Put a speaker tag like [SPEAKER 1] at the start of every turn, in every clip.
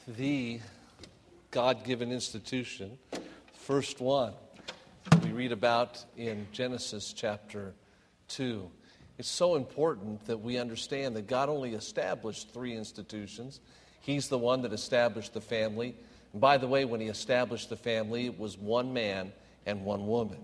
[SPEAKER 1] the God-given institution, first one we read about in Genesis chapter 2. It's so important that we understand that God only established three institutions. He's the one that established the family. And by the way, when he established the family, it was one man and one woman.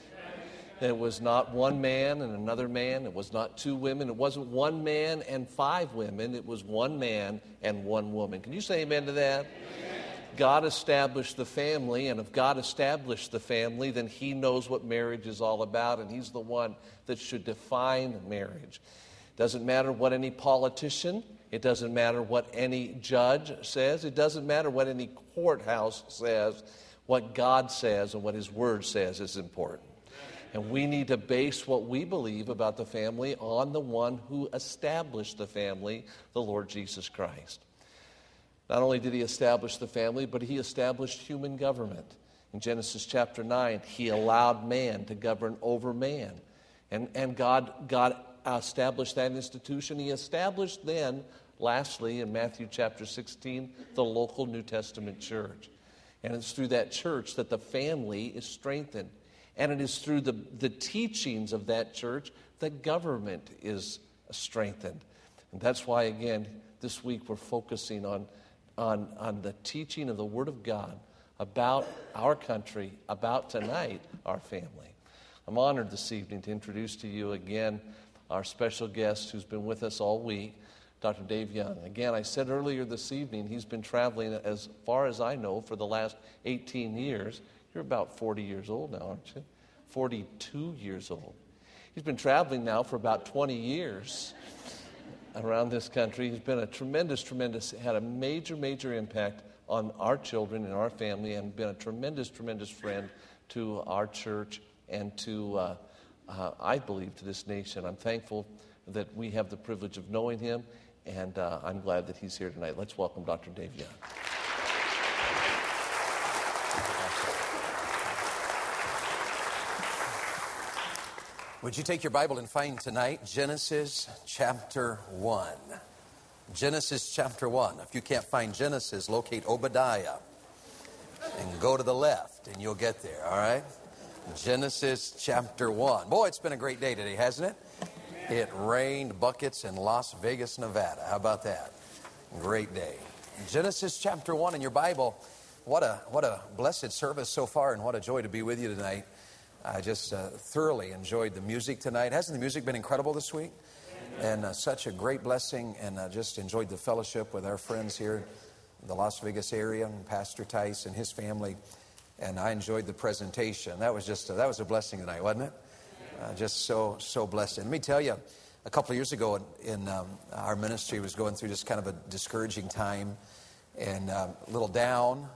[SPEAKER 1] It was not one man and another man. It was not two women. It wasn't one man and five women. It was one man and one woman. Can you say amen to that? Amen. God established the family, and if God established the family, then he knows what marriage is all about, and he's the one that should define marriage. It doesn't matter what any politician, it doesn't matter what any judge says, it doesn't matter what any courthouse says. What God says and what his word says is important. And we need to base what we believe about the family on the one who established the family, the Lord Jesus Christ. Not only did he establish the family, but he established human government. In Genesis chapter 9, he allowed man to govern over man. And God established that institution. He established then, lastly, in Matthew chapter 16, the local New Testament church. And it's through that church that the family is strengthened. And it is through the teachings of that church that government is strengthened. And that's why, again, this week we're focusing on the teaching of the Word of God about our country, about tonight, our family. I'm honored this evening to introduce to you again our special guest who's been with us all week, Dr. Dave Young. Again, I said earlier this evening, he's been traveling as far as I know for the last 18 years. You're about 40 years old now, aren't you? 42 years old. He's been traveling now for about 20 years around this country. He's been a tremendous, had a major impact on our children and our family, and been a tremendous friend to our church and to, I believe, to this nation. I'm thankful that we have the privilege of knowing him, and I'm glad that he's here tonight. Let's welcome Dr. Dave Young.
[SPEAKER 2] Would you take your Bible and find tonight Genesis chapter 1. Genesis chapter 1. If you can't find Genesis, locate Obadiah and go to the left and you'll get there, all right? Genesis chapter 1. Boy, it's been a great day today, hasn't it? It rained buckets in Las Vegas, Nevada. How about that? Great day. Genesis chapter 1 in your Bible. What a blessed service so far, and what a joy to be with you tonight. I just thoroughly enjoyed the music tonight. Hasn't the music been incredible this week? And such a great blessing, and just enjoyed the fellowship with our friends here in the Las Vegas area, and Pastor Tice and his family. And I enjoyed the presentation. That was a blessing tonight, wasn't it? Just so blessed. And let me tell you, a couple of years ago in our ministry was going through just kind of a discouraging time and a little down.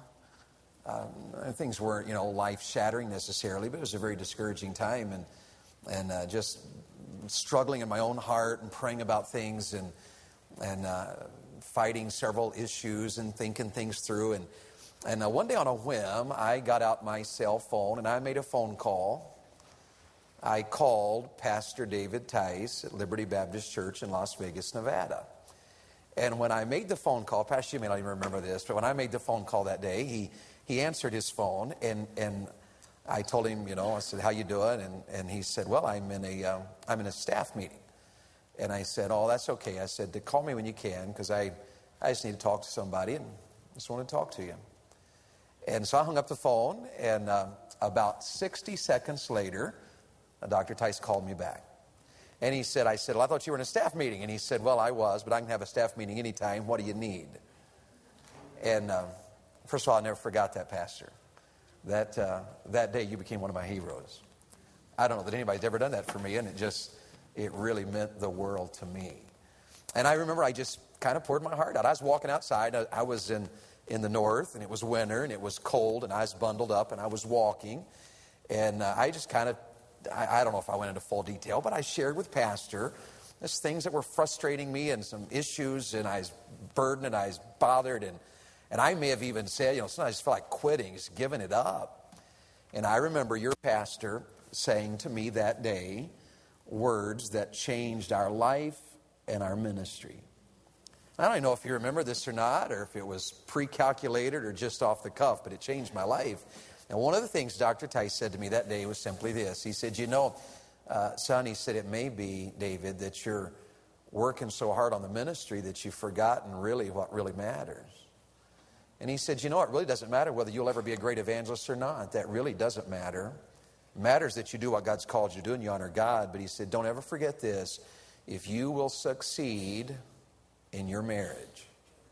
[SPEAKER 2] Things weren't, life-shattering necessarily, but it was a very discouraging time, and just struggling in my own heart and praying about things and fighting several issues and thinking things through. And one day on a whim, I got out my cell phone and I made a phone call. I called Pastor David Tice at Liberty Baptist Church in Las Vegas, Nevada. And when I made the phone call, Pastor, you may not even remember this, but when I made the phone call that day, he answered his phone, and I told him, I said, "How you doing?" And he said, "Well, I'm in a staff meeting." And I said, "Oh, that's okay." I said, "Call me when you can, because I just need to talk to somebody, and just want to talk to you." And so I hung up the phone, and about 60 seconds later, Dr. Tice called me back. And he said, I said, "Well, I thought you were in a staff meeting." And he said, "Well, I was, but I can have a staff meeting anytime. What do you need?" And first of all, I never forgot that, Pastor. That day you became one of my heroes. I don't know that anybody's ever done that for me, and it really meant the world to me. And I remember I just kind of poured my heart out. I was walking outside. I was in the north, and it was winter, and it was cold, and I was bundled up, and I was walking. And I just kind of, I don't know if I went into full detail, but I shared with Pastor just things that were frustrating me and some issues, and I was burdened and I was bothered, and I may have even said, sometimes I just felt like quitting, just giving it up. And I remember your pastor saying to me that day words that changed our life and our ministry. I don't know if you remember this or not, or if it was pre-calculated or just off the cuff, but it changed my life. And one of the things Dr. Tice said to me that day was simply this. He said, son, he said, it may be, David, that you're working so hard on the ministry that you've forgotten really what really matters. And he said, it really doesn't matter whether you'll ever be a great evangelist or not. That really doesn't matter. It matters that you do what God's called you to do and you honor God. But he said, don't ever forget this. If you will succeed in your marriage,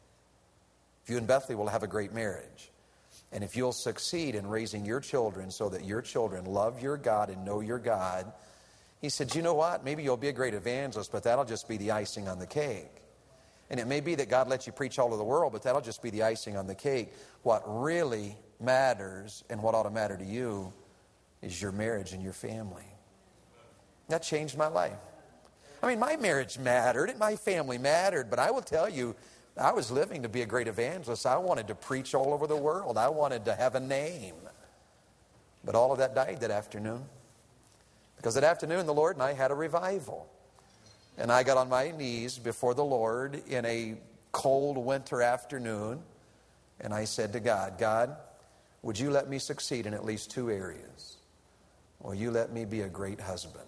[SPEAKER 2] if you and Bethany will have a great marriage, and if you'll succeed in raising your children so that your children love your God and know your God, he said, you know what? Maybe you'll be a great evangelist, but that'll just be the icing on the cake. And it may be that God lets you preach all over the world, but that'll just be the icing on the cake. What really matters and what ought to matter to you is your marriage and your family. That changed my life. I mean, my marriage mattered and my family mattered, but I will tell you, I was living to be a great evangelist. I wanted to preach all over the world. I wanted to have a name. But all of that died that afternoon. Because that afternoon, the Lord and I had a revival. And I got on my knees before the Lord in a cold winter afternoon. And I said to God, God, would you let me succeed in at least 2 areas? Will you let me be a great husband?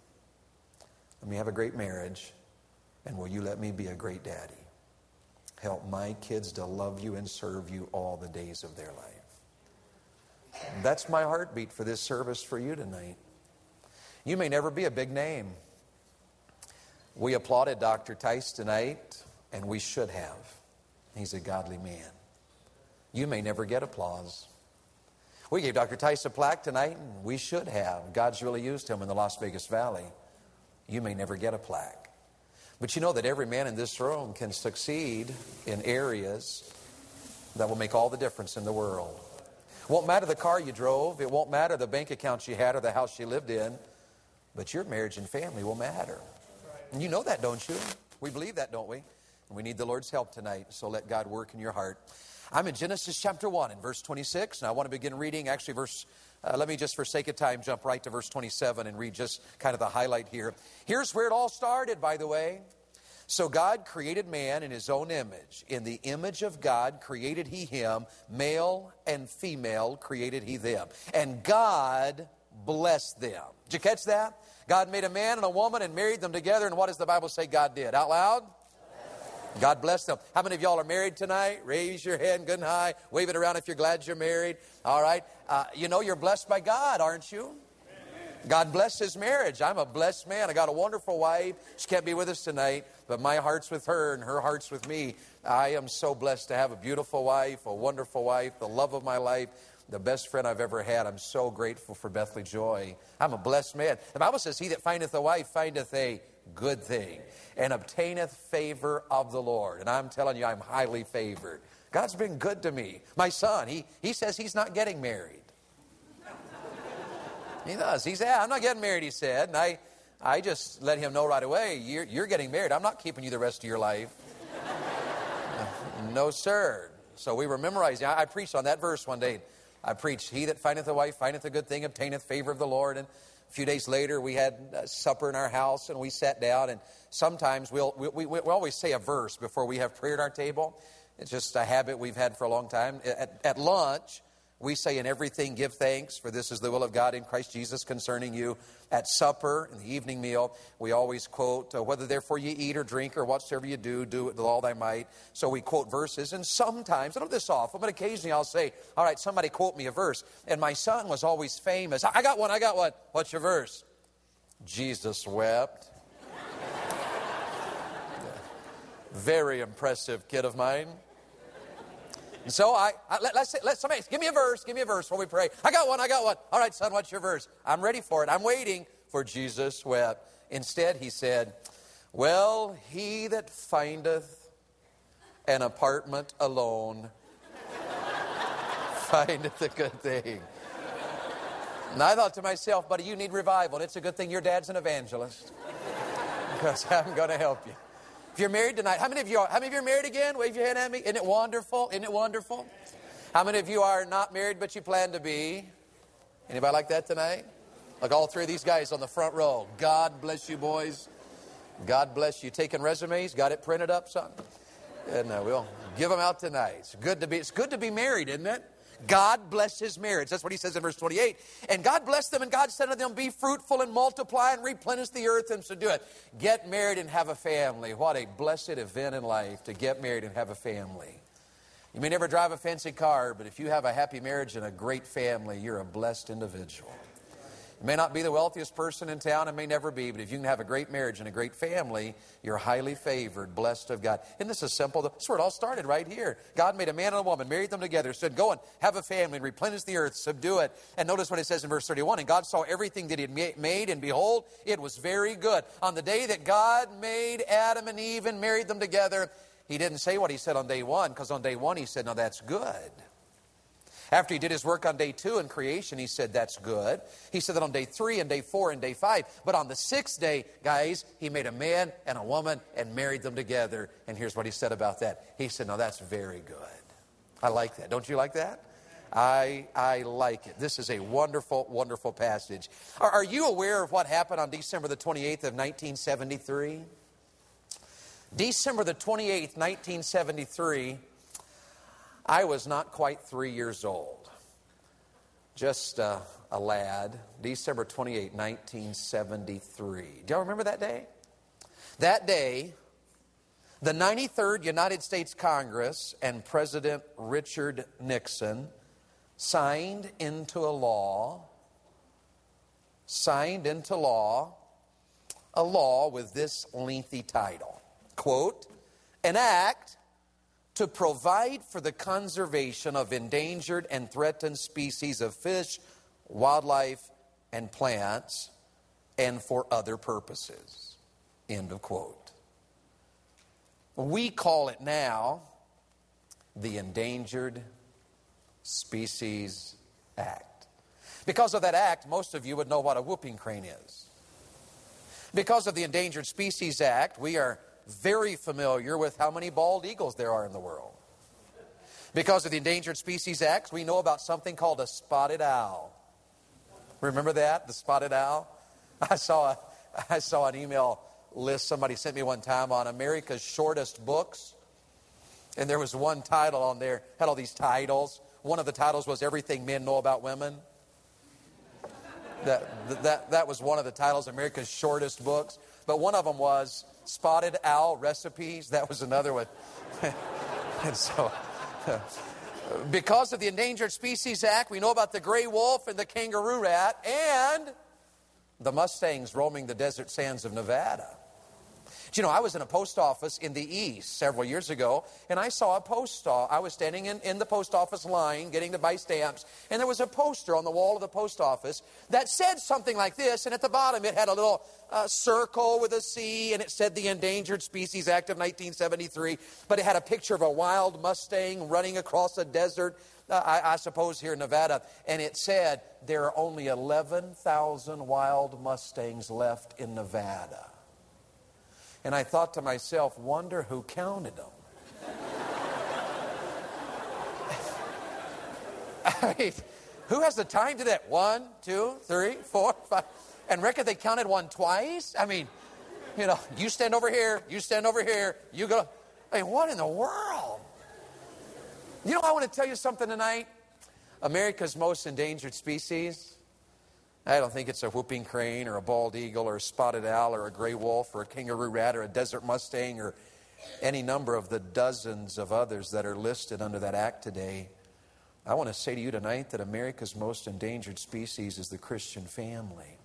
[SPEAKER 2] Let me have a great marriage. And will you let me be a great daddy? Help my kids to love you and serve you all the days of their life. And that's my heartbeat for this service for you tonight. You may never be a big name. We applauded Dr. Tice tonight, and we should have. He's a godly man. You may never get applause. We gave Dr. Tice a plaque tonight, and we should have. God's really used him in the Las Vegas Valley. You may never get a plaque. But you know that every man in this room can succeed in areas that will make all the difference in the world. It won't matter the car you drove. It won't matter the bank account you had or the house you lived in. But your marriage and family will matter. And you know that, don't you? We believe that, don't we? And we need the Lord's help tonight, so let God work in your heart. I'm in Genesis chapter 1 and verse 26, and I want to begin reading, let me just for sake of time jump right to verse 27 and read just kind of the highlight here. Here's where it all started, by the way. So God created man in his own image. In the image of God created he him, male and female created he them. And God blessed them. Did you catch that? God made a man and a woman and married them together. And what does the Bible say God did? Out loud? God bless them. How many of y'all are married tonight? Raise your hand good and high. Wave it around if you're glad you're married. All right. You're blessed by God, aren't you? God bless his marriage. I'm a blessed man. I got a wonderful wife. She can't be with us tonight, but my heart's with her and her heart's with me. I am so blessed to have a beautiful wife, a wonderful wife, the love of my life, the best friend I've ever had. I'm so grateful for Bethany Joy. I'm a blessed man. The Bible says, he that findeth a wife findeth a good thing and obtaineth favor of the Lord. And I'm telling you, I'm highly favored. God's been good to me. My son, he says he's not getting married. He does. He said, I'm not getting married, he said. And I just let him know right away, you're getting married. I'm not keeping you the rest of your life. No, sir. So we were memorizing. I preached on that verse one day. I preached, he that findeth a wife findeth a good thing, obtaineth favor of the Lord. And a few days later, we had supper in our house, and we sat down. And sometimes we always say a verse before we have prayer at our table. It's just a habit we've had for a long time. At lunch, we say, in everything give thanks, for this is the will of God in Christ Jesus concerning you. At supper, in the evening meal, we always quote, whether therefore you eat or drink or whatsoever you do, do it with all thy might. So we quote verses, and sometimes, I don't do this often, but occasionally I'll say, all right, somebody quote me a verse. And my son was always famous. I got one. What's your verse? Jesus wept. Very impressive kid of mine. And so let somebody give me a verse while we pray. I got one. All right, son, what's your verse? I'm ready for it. I'm waiting for Jesus wept. Instead, he said, well, he that findeth an apartment alone findeth a good thing. And I thought to myself, buddy, you need revival. And it's a good thing your dad's an evangelist, because I'm going to help you. If you're married tonight, how many of you are married again? Wave your hand at me. Isn't it wonderful? Isn't it wonderful? How many of you are not married, but you plan to be? Anybody like that tonight? Like all three of these guys on the front row. God bless you, boys. God bless you. Taking resumes? Got it printed up, son? And we'll give them out tonight. It's good to be married, isn't it? God bless his marriage. That's what he says in verse 28. And God blessed them, and God said to them, be fruitful and multiply and replenish the earth and subdue it. Get married and have a family. What a blessed event in life to get married and have a family. You may never drive a fancy car, but if you have a happy marriage and a great family, you're a blessed individual. You may not be the wealthiest person in town, it may never be, but if you can have a great marriage and a great family, you're highly favored, blessed of God. Isn't this simple? That's where it all started right here. God made a man and a woman, married them together, said, go and have a family, replenish the earth, subdue it. And notice what it says in verse 31, and God saw everything that he had made, and behold, it was very good. On the day that God made Adam and Eve and married them together, he didn't say what he said on day one, because on day one he said, now that's good. After he did his work on day 2 in creation, he said, that's good. He said that on day 3 and day 4 and day 5. But on the 6th day, guys, he made a man and a woman and married them together. And here's what he said about that. He said, now that's very good. I like that. Don't you like that? I like it. This is a wonderful, wonderful passage. Are you aware of what happened on December the 28th of 1973? December the 28th, 1973, I was not quite 3 years old. Just a lad. December 28, 1973. Do y'all remember that day? That day, the 93rd United States Congress and President Richard Nixon signed into law a law with this lengthy title. Quote, an act to provide for the conservation of endangered and threatened species of fish, wildlife, and plants, and for other purposes. End of quote. We call it now the Endangered Species Act. Because of that act, most of you would know what a whooping crane is. Because of the Endangered Species Act, we are very familiar with how many bald eagles there are in the world. Because of the Endangered Species Act, we know about something called a spotted owl. Remember that? The spotted owl? I saw an email list somebody sent me one time on America's shortest books. And there was one title on there, had all these titles. One of the titles was Everything Men Know About Women. That was one of the titles, America's shortest books. But one of them was Spotted Owl Recipes. That was another one. And so, because of the Endangered Species Act, we know about the gray wolf and the kangaroo rat and the mustangs roaming the desert sands of Nevada. Do you know, I was in a post office in the East several years ago, and I saw I was standing in the post office line getting to buy stamps, and there was a poster on the wall of the post office that said something like this, and at the bottom it had a little circle with a C, and it said the Endangered Species Act of 1973, but it had a picture of a wild Mustang running across a desert, I suppose here in Nevada, and it said there are only 11,000 wild Mustangs left in Nevada. And I thought to myself, wonder who counted them. I mean, who has the time to that? 1, 2, 3, 4, 5. And reckon they counted one twice? I mean, you know, you stand over here, you stand over here, you go. I mean, what in the world? You know, I want to tell you something tonight. America's most endangered species, I don't think it's a whooping crane or a bald eagle or a spotted owl or a gray wolf or a kangaroo rat or a desert mustang or any number of the dozens of others that are listed under that act today. I want to say to you tonight that America's most endangered species is the Christian family.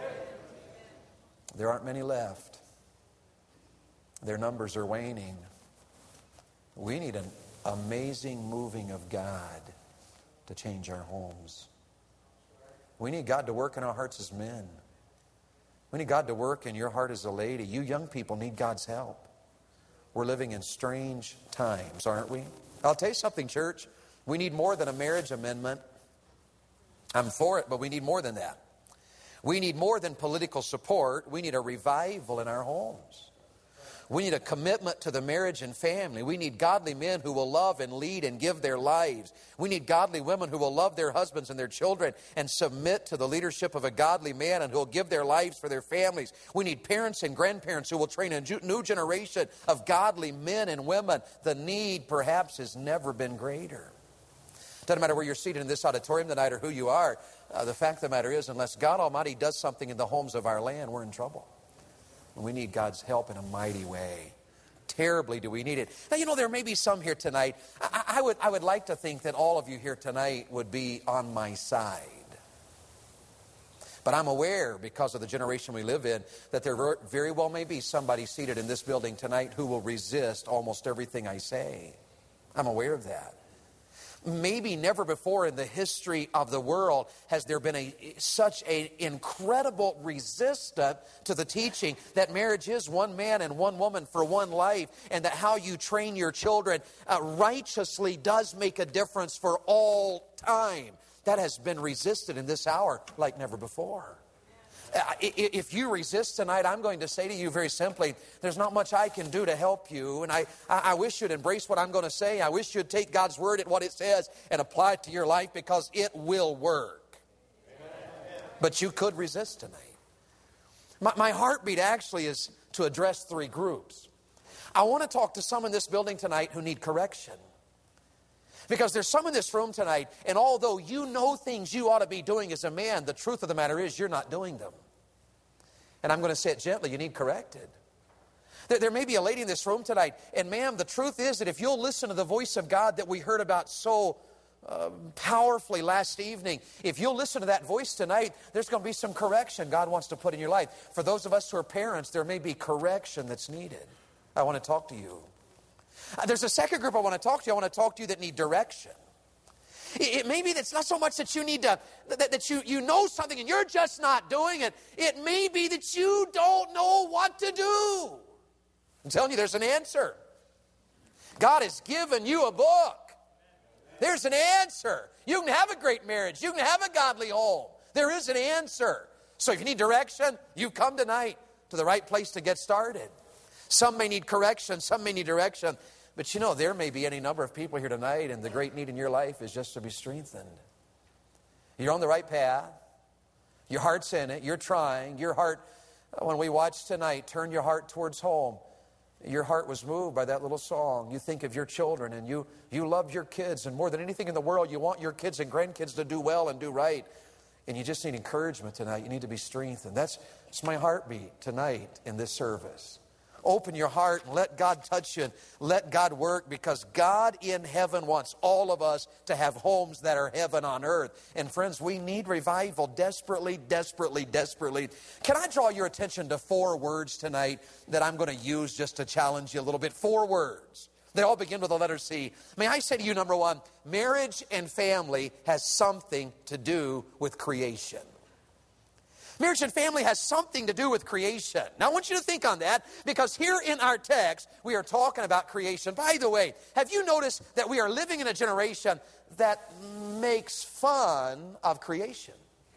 [SPEAKER 2] There aren't many left. Their numbers are waning. We need an amazing moving of God to change our homes. We need God to work in our hearts as men. We need God to work in your heart as a lady. You young people need God's help. We're living in strange times, aren't we? I'll tell you something, church. We need more than a marriage amendment. I'm for it, but we need more than that. We need more than political support. We need a revival in our homes. We need a commitment to the marriage and family. We need godly men who will love and lead and give their lives. We need godly women who will love their husbands and their children and submit to the leadership of a godly man and who will give their lives for their families. We need parents and grandparents who will train a new generation of godly men and women. The need perhaps has never been greater. Doesn't matter where you're seated in this auditorium tonight or who you are. The fact of the matter is, unless God Almighty does something in the homes of our land, we're in trouble. We need God's help in a mighty way. Terribly do we need it. Now, there may be some here tonight. I would like to think that all of you here tonight would be on my side. But I'm aware, because of the generation we live in, that there very well may be somebody seated in this building tonight who will resist almost everything I say. I'm aware of that. Maybe never before in the history of the world has there been such an incredible resistance to the teaching that marriage is one man and one woman for one life, and that how you train your children righteously does make a difference for all time. That has been resisted in this hour like never before. If you resist tonight, I'm going to say to you very simply, there's not much I can do to help you. And I wish you'd embrace what I'm going to say. I wish you'd take God's word at what it says and apply it to your life, because it will work. Amen. But you could resist tonight. My heartbeat actually is to address three groups. I want to talk to some in this building tonight who need correction. Because there's some in this room tonight, and although you know things you ought to be doing as a man, the truth of the matter is you're not doing them. And I'm going to say it gently, you need corrected. There may be a lady in this room tonight, and ma'am, the truth is that if you'll listen to the voice of God that we heard about so powerfully last evening, if you'll listen to that voice tonight, there's going to be some correction God wants to put in your life. For those of us who are parents, there may be correction that's needed. I want to talk to you. There's a second group I want to talk to you. I want to talk to you that need direction. It may be that it's not so much that you need to, that you know something and you're just not doing it. It may be that you don't know what to do. I'm telling you, there's an answer. God has given you a book. There's an answer. You can have a great marriage. You can have a godly home. There is an answer. So if you need direction, you come tonight to the right place to get started. Some may need correction. Some may need direction. But there may be any number of people here tonight, and the great need in your life is just to be strengthened. You're on the right path. Your heart's in it. You're trying. Your heart, when we watch tonight, turn your heart towards home. Your heart was moved by that little song. You think of your children, and you love your kids, and more than anything in the world, you want your kids and grandkids to do well and do right. And you just need encouragement tonight. You need to be strengthened. That's my heartbeat tonight in this service. Open your heart and let God touch you and let God work, because God in heaven wants all of us to have homes that are heaven on earth. And friends, we need revival desperately, desperately, desperately. Can I draw your attention to 4 words tonight that I'm going to use just to challenge you a little bit? 4 words. They all begin with the letter C. May I say to you, number 1, marriage and family has something to do with creation. Marriage and family has something to do with creation. Now, I want you to think on that, because here in our text, we are talking about creation. By the way, have you noticed that we are living in a generation that makes fun of creation?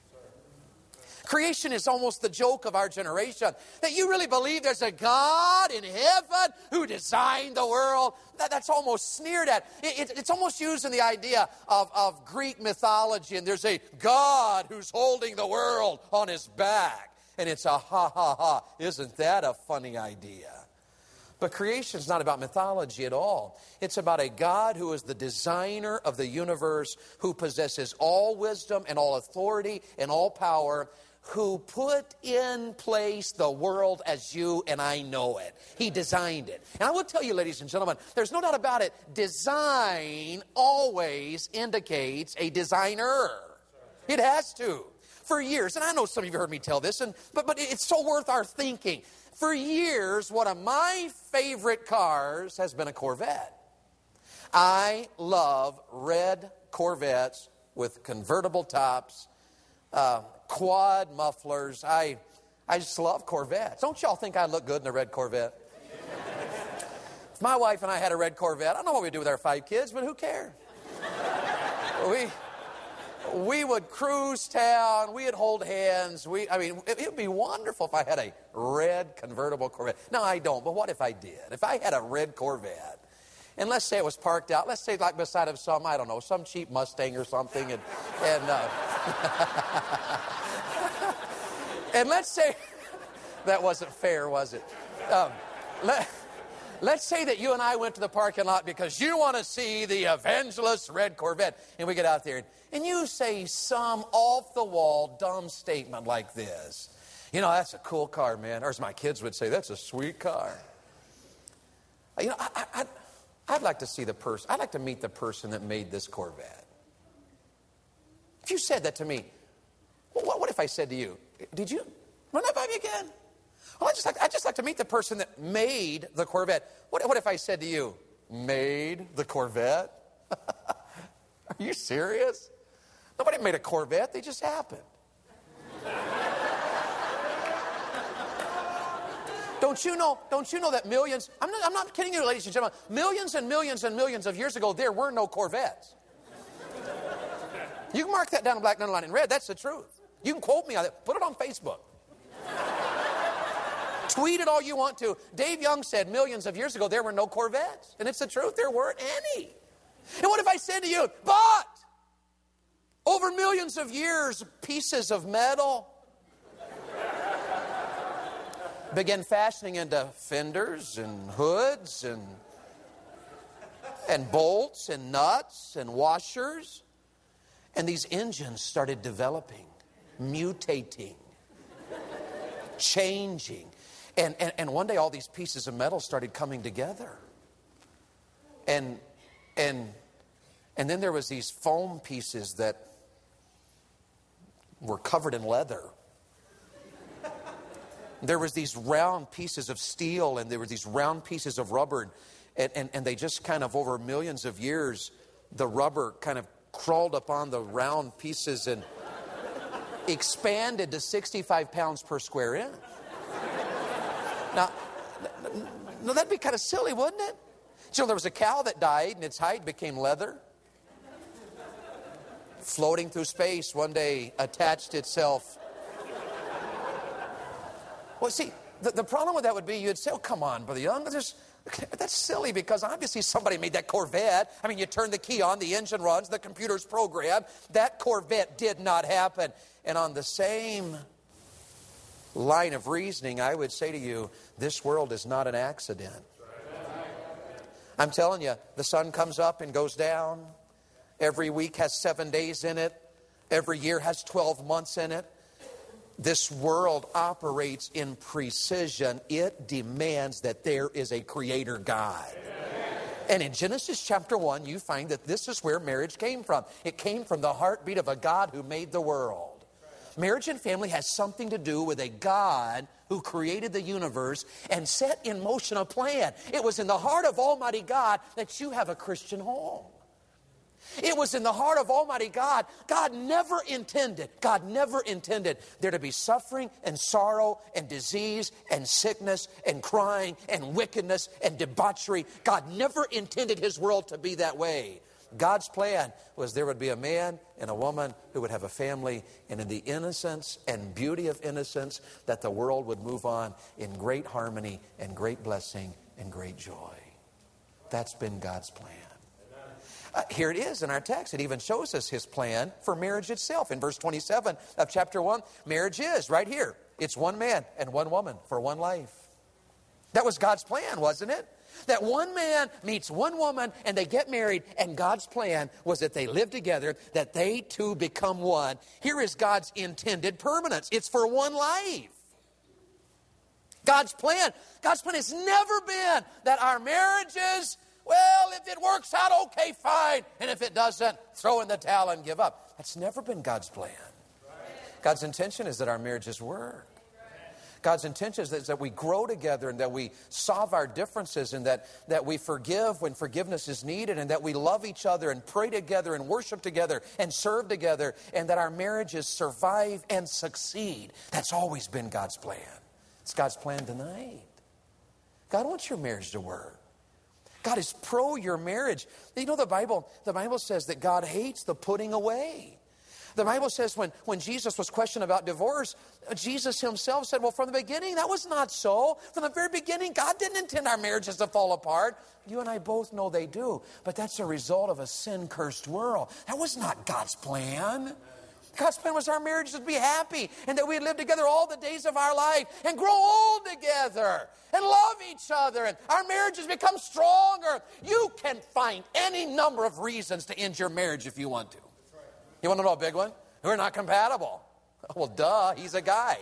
[SPEAKER 2] Creation is almost the joke of our generation. That you really believe there's a God in heaven who designed the world. That's almost sneered at. It's almost used in the idea of Greek mythology. And there's a God who's holding the world on his back. And it's a ha, ha, ha. Isn't that a funny idea? But creation's not about mythology at all. It's about a God who is the designer of the universe, who possesses all wisdom and all authority and all power, who put in place the world as you and I know it. He designed it. And I will tell you, ladies and gentlemen, there's no doubt about it, design always indicates a designer. It has to. For years, and I know some of you heard me tell this, but it's so worth our thinking. For years, one of my favorite cars has been a Corvette. I love red Corvettes with convertible tops, quad mufflers. I just love Corvettes. Don't y'all think I look good in a red Corvette? If my wife and I had a red Corvette, I don't know what we'd do with our 5 kids, but who cares? We would cruise town. We'd hold hands. It would be wonderful if I had a red convertible Corvette. No, I don't, but what if I did? If I had a red Corvette, and let's say it was parked out, let's say like beside of some, I don't know, some cheap Mustang or something, and and let's say, that wasn't fair, was it? Let's say that you and I went to the parking lot because you want to see the Evangelist red Corvette. And we get out there and you say some off-the-wall dumb statement like this. You know, that's a cool car, man. Or as my kids would say, that's a sweet car. You know, I'd like to see the person. I'd like to meet the person that made this Corvette. If you said that to me, what if I said to you, did you run that by me again? Well, I'd just like to meet the person that made the Corvette. What if I said to you, made the Corvette? Are you serious? Nobody made a Corvette. They just happened. Don't you know that millions, I'm not kidding you, ladies and gentlemen, millions and millions and millions of years ago, there were no Corvettes. You can mark that down in black, underlined in red. That's the truth. You can quote me on it. Put it on Facebook. Tweet it all you want to. Dave Young said millions of years ago there were no Corvettes. And it's the truth, there weren't any. And what if I said to you, but over millions of years, pieces of metal began fashioning into fenders and hoods and bolts and nuts and washers. And these engines started developing, mutating, changing. And one day all these pieces of metal started coming together. And then there was these foam pieces that were covered in leather. There was these round pieces of steel, and there were these round pieces of rubber. And they just kind of, over millions of years, the rubber kind of crawled upon the round pieces and expanded to 65 pounds per square inch. Now, that'd be kind of silly, wouldn't it? You know, there was a cow that died, and its hide became leather. Floating through space, one day attached itself. Well, see, the problem with that would be you'd say, oh, come on, Brother Young, that's silly because obviously somebody made that Corvette. I mean, you turn the key on, the engine runs, the computer's programmed. That Corvette did not happen. And on the same line of reasoning, I would say to you, this world is not an accident. I'm telling you, the sun comes up and goes down. Every week has 7 days in it. Every year has 12 months in it. This world operates in precision. It demands that there is a creator God. And in Genesis chapter 1, you find that this is where marriage came from. It came from the heartbeat of a God who made the world. Marriage and family has something to do with a God who created the universe and set in motion a plan. It was in the heart of Almighty God that you have a Christian home. It was in the heart of Almighty God. God never intended there to be suffering and sorrow and disease and sickness and crying and wickedness and debauchery. God never intended His world to be that way. God's plan was there would be a man and a woman who would have a family, and in the innocence and beauty of innocence that the world would move on in great harmony and great blessing and great joy. That's been God's plan. Here it is in our text. It even shows us His plan for marriage itself. In verse 27 of chapter 1, marriage is right here. It's one man and one woman for one life. That was God's plan, wasn't it? That one man meets one woman and they get married, and God's plan was that they live together, that they two become one. Here is God's intended permanence. It's for one life. God's plan has never been that our marriages, well, if it works out, okay, fine. And if it doesn't, throw in the towel and give up. That's never been God's plan. God's intention is that our marriages work. God's intention is that we grow together and that we solve our differences and that we forgive when forgiveness is needed and that we love each other and pray together and worship together and serve together and that our marriages survive and succeed. That's always been God's plan. It's God's plan tonight. God wants your marriage to work. God is pro your marriage. You know, the Bible says that God hates the putting away. The Bible says when Jesus was questioned about divorce, Jesus himself said, well, from the beginning, that was not so. From the very beginning, God didn't intend our marriages to fall apart. You and I both know they do. But that's a result of a sin-cursed world. That was not God's plan. God's plan was our marriages to be happy and that we'd live together all the days of our life and grow old together and love each other and our marriages become stronger. You can find any number of reasons to end your marriage if you want to. You want to know a big one? We're not compatible. Well, duh, he's a guy.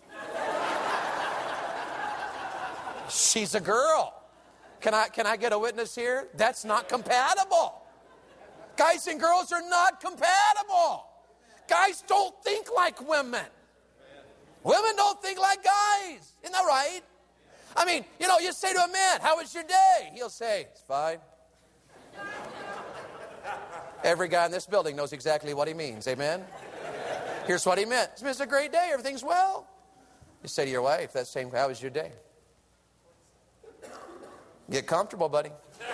[SPEAKER 2] She's a girl. Can I get a witness here? That's not compatible. Guys and girls are not compatible. Guys don't think like women. Women don't think like guys. Isn't that right? I mean, you say to a man, how was your day? He'll say, it's fine. Every guy in this building knows exactly what he means. Amen? Here's what he meant. It's a great day. Everything's well. You say to your wife, that same, how was your day? Get comfortable, buddy.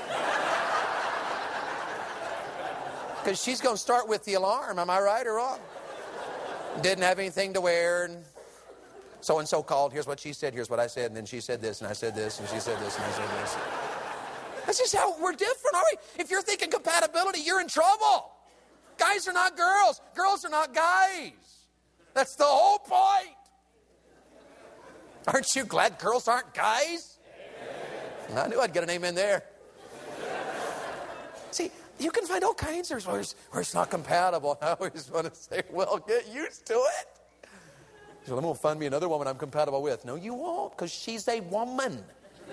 [SPEAKER 2] Because she's going to start with the alarm. Am I right or wrong? Didn't have anything to wear. And so-and-so called. Here's what she said. Here's what I said. And then she said this. And I said this. And she said this. And I said this. That's just how we're different, are we? If you're thinking compatibility, you're in trouble. Guys are not girls. Girls are not guys. That's the whole point. Aren't you glad girls aren't guys? Amen. I knew I'd get an amen there. See, you can find all kinds of ways where it's not compatible. I always want to say, well, get used to it. So I'm going to find me another woman I'm compatible with. No, you won't, because she's a woman.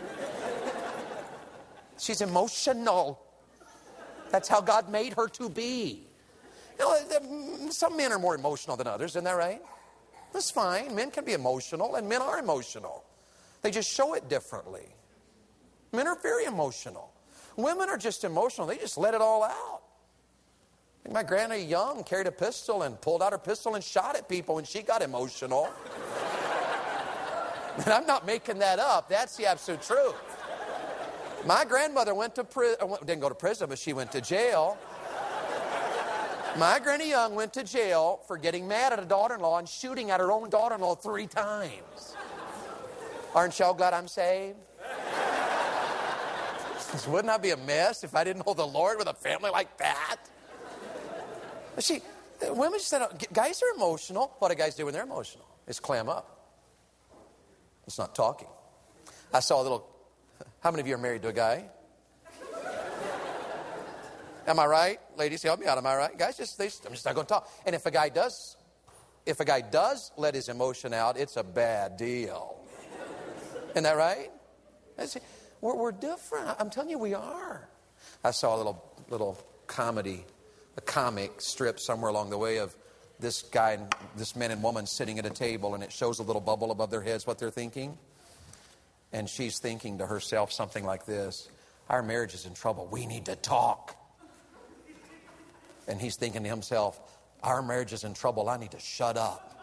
[SPEAKER 2] She's emotional. That's how God made her to be. Some men are more emotional than others, isn't that right? That's fine. Men can be emotional, and men are emotional. They just show it differently. Men are very emotional. Women are just emotional. They just let it all out. My granny Young carried a pistol and pulled out her pistol and shot at people when she got emotional. And I'm not making that up. That's the absolute truth. My grandmother went to didn't go to prison, but she went to jail. My granny Young went to jail for getting mad at a daughter-in-law and shooting at her own daughter-in-law 3 times. Aren't y'all glad I'm saved? Wouldn't I be a mess if I didn't know the Lord with a family like that? See, women just said, guys are emotional. What do guys do when they're emotional? It's clam up. It's not talking. I saw a little, how many of you are married to a guy? Am I right? Ladies, help me out. Am I right? Guys, I'm just not going to talk. And if a guy does let his emotion out, it's a bad deal. Isn't that right? We're different. I'm telling you, we are. I saw a little a comic strip somewhere along the way of this guy and this man and woman sitting at a table, and it shows a little bubble above their heads what they're thinking. And she's thinking to herself something like this: our marriage is in trouble. We need to talk. And he's thinking to himself, our marriage is in trouble. I need to shut up.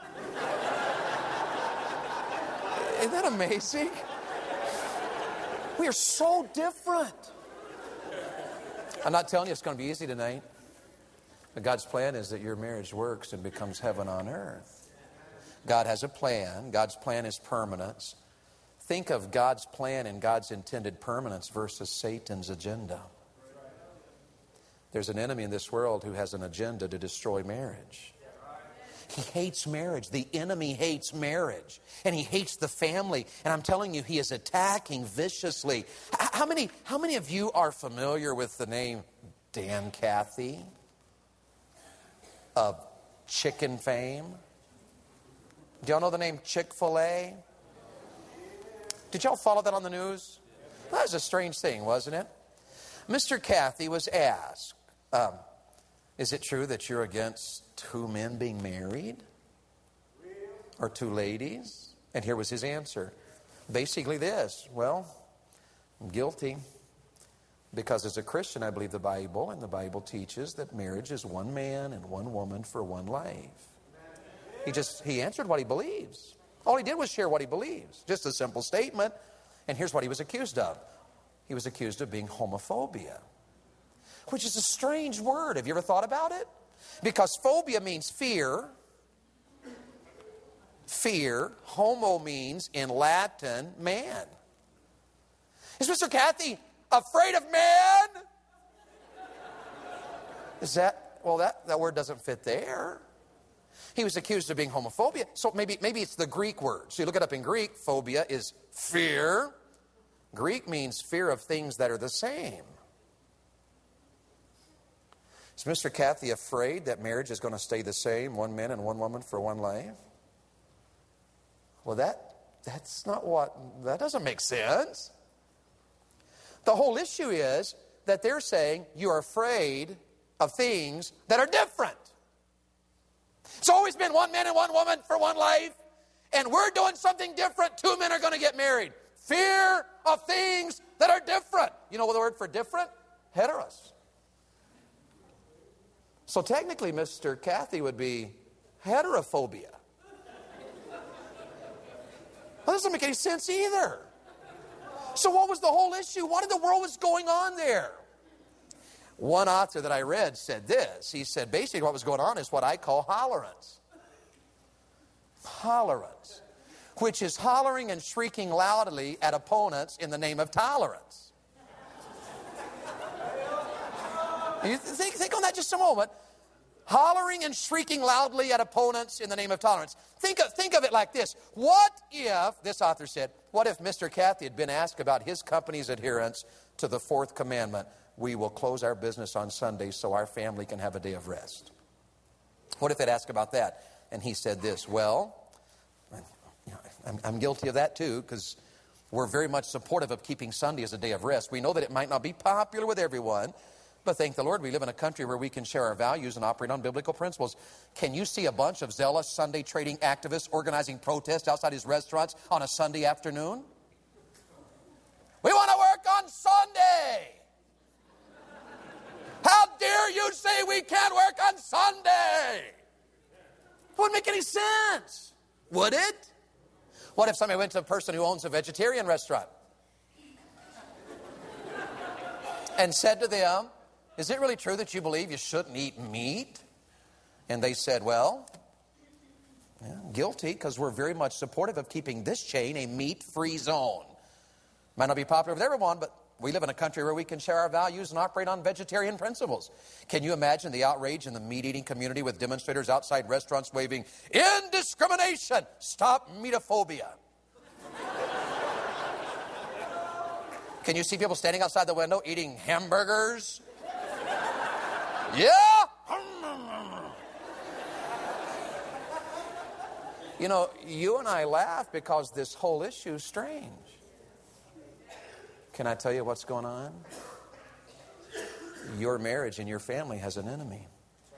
[SPEAKER 2] Isn't that amazing? We are so different. I'm not telling you it's going to be easy tonight. But God's plan is that your marriage works and becomes heaven on earth. God has a plan. God's plan is permanence. Think of God's plan and God's intended permanence versus Satan's agenda. There's an enemy in this world who has an agenda to destroy marriage. He hates marriage. The enemy hates marriage. And he hates the family. And I'm telling you, he is attacking viciously. How many of you are familiar with the name Dan Cathy of chicken fame? Do y'all know the name Chick-fil-A? Did y'all follow that on the news? That was a strange thing, wasn't it? Mr. Cathy was asked, is it true that you're against 2 men being married? Or 2 ladies? And here was his answer. Basically this: well, I'm guilty. Because as a Christian, I believe the Bible, and the Bible teaches that marriage is 1 man and 1 woman for 1 life. He answered what he believes. All he did was share what he believes. Just a simple statement. And here's what he was accused of. He was accused of being homophobia, which is a strange word. Have you ever thought about it? Because phobia means fear. Fear. Homo means, in Latin, man. Is Mr. Cathy afraid of man? Is that, well, that word doesn't fit there. He was accused of being homophobia. So maybe it's the Greek word. So you look it up in Greek. Phobia is fear. Greek means fear of things that are the same. Is Mr. Cathy afraid that marriage is going to stay the same, one man and one woman for one life? Well, that's not that doesn't make sense. The whole issue is that they're saying you are afraid of things that are different. It's always been one man and one woman for one life, and we're doing something different. Two men are going to get married. Fear of things that are different. You know what the word for different? Heteros. So technically, Mr. Cathy would be heterophobia. That doesn't make any sense either. So what was the whole issue? What in the world was going on there? One author that I read said this. He said basically what was going on is what I call hollerance. Hollerance. Which is hollering and shrieking loudly at opponents in the name of tolerance. You think on that just a moment. Hollering and shrieking loudly at opponents in the name of tolerance. Think of it like this. What if, this author said, what if Mr. Cathy had been asked about his company's adherence to the fourth commandment? We will close our business on Sundays so our family can have a day of rest. What if they'd ask about that? And he said this, well, I'm guilty of that too, because we're very much supportive of keeping Sunday as a day of rest. We know that it might not be popular with everyone, but thank the Lord we live in a country where we can share our values and operate on biblical principles. Can you see a bunch of zealous Sunday trading activists organizing protests outside his restaurants on a Sunday afternoon? We want to work on Sunday. How dare you say we can't work on Sunday? It wouldn't make any sense, would it? What if somebody went to a person who owns a vegetarian restaurant and said to them, is it really true that you believe you shouldn't eat meat? And they said, well, yeah, guilty, because we're very much supportive of keeping this chain a meat-free zone. Might not be popular with everyone, but we live in a country where we can share our values and operate on vegetarian principles. Can you imagine the outrage in the meat-eating community with demonstrators outside restaurants waving, indiscrimination, stop meatophobia? Can you see people standing outside the window eating hamburgers? Yeah? You know, you and I laugh because this whole issue is strange. Can I tell you what's going on? Your marriage and your family has an enemy.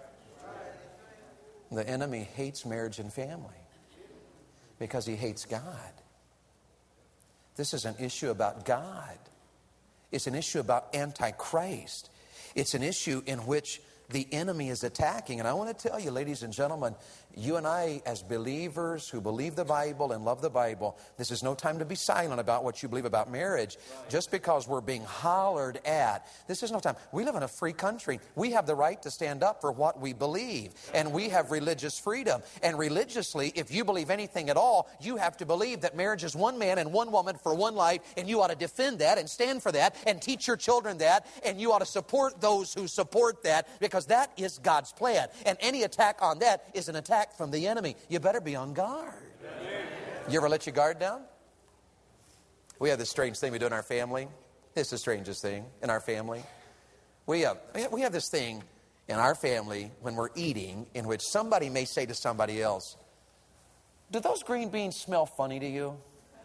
[SPEAKER 2] The enemy hates marriage and family because he hates God. This is an issue about God. It's an issue about Antichrist. It's an issue in which the enemy is attacking. And I want to tell you, ladies and gentlemen, you and I, as believers who believe the Bible and love the Bible, this is no time to be silent about what you believe about marriage. Right. Just because we're being hollered at, this is no time. We live in a free country. We have the right to stand up for what we believe. And we have religious freedom. And religiously, if you believe anything at all, you have to believe that marriage is one man and one woman for one life. And you ought to defend that and stand for that and teach your children that. And you ought to support those who support that, because that is God's plan. And any attack on that is an attack from the enemy. You better be on guard. You ever let your guard down? We have this strange thing we do in our family. It's the strangest thing in our family. We have this thing in our family when we're eating in which somebody may say to somebody else, do those green beans smell funny to you?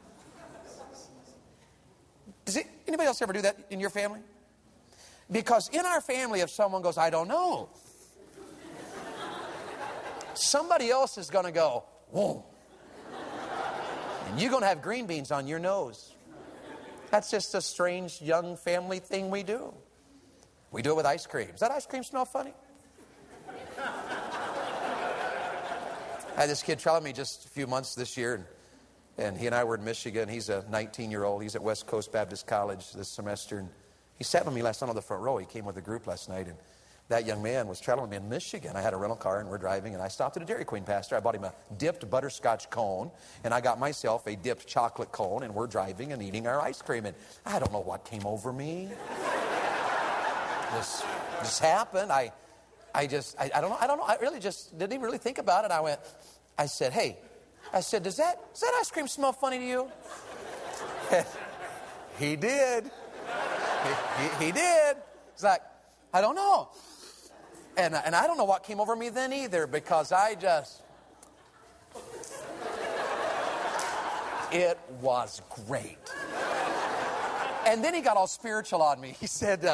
[SPEAKER 2] Does anybody else ever do that in your family? Because in our family, if someone goes, I don't know, somebody else is going to go, whoa. And you're going to have green beans on your nose. That's just a strange young family thing we do. We do it with ice cream. Does that ice cream smell funny? I had this kid travel with me just a few months this year, and he and I were in Michigan. He's a 19-year-old. He's at West Coast Baptist College this semester, and he sat with me last night on the front row. He came with a group last night, and That young man was traveling with me in Michigan. I had a rental car and we're driving, and I stopped at a Dairy Queen, Pastor. I bought him a dipped butterscotch cone, and I got myself a dipped chocolate cone, and we're driving and eating our ice cream. And I don't know what came over me. This just happened. I don't know. I really just didn't even really think about it. I said, hey, does that ice cream smell funny to you? He did. He did. He's like, I don't know. And I don't know what came over me then either, because it was great. And then he got all spiritual on me. He said,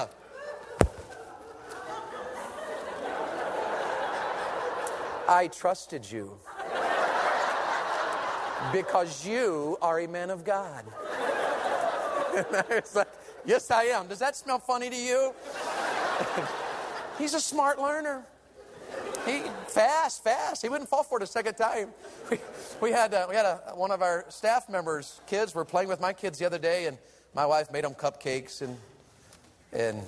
[SPEAKER 2] I trusted you because you are a man of God. And I was like, yes, I am. Does that smell funny to you? He's a smart learner. Fast. He wouldn't fall for it a second time. We had one of our staff members' kids were playing with my kids the other day, and my wife made them cupcakes, and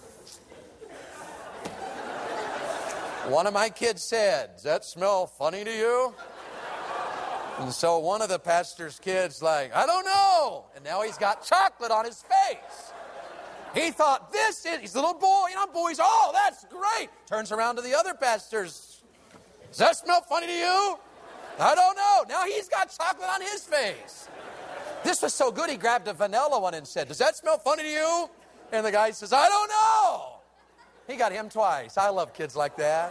[SPEAKER 2] one of my kids said, does that smell funny to you? And so one of the pastor's kids like, I don't know. And now he's got chocolate on his face. He thought, he's a little boy, boys, oh, that's great. Turns around to the other pastors. Does that smell funny to you? I don't know. Now he's got chocolate on his face. This was so good, he grabbed a vanilla one and said, does that smell funny to you? And the guy says, I don't know. He got him twice. I love kids like that.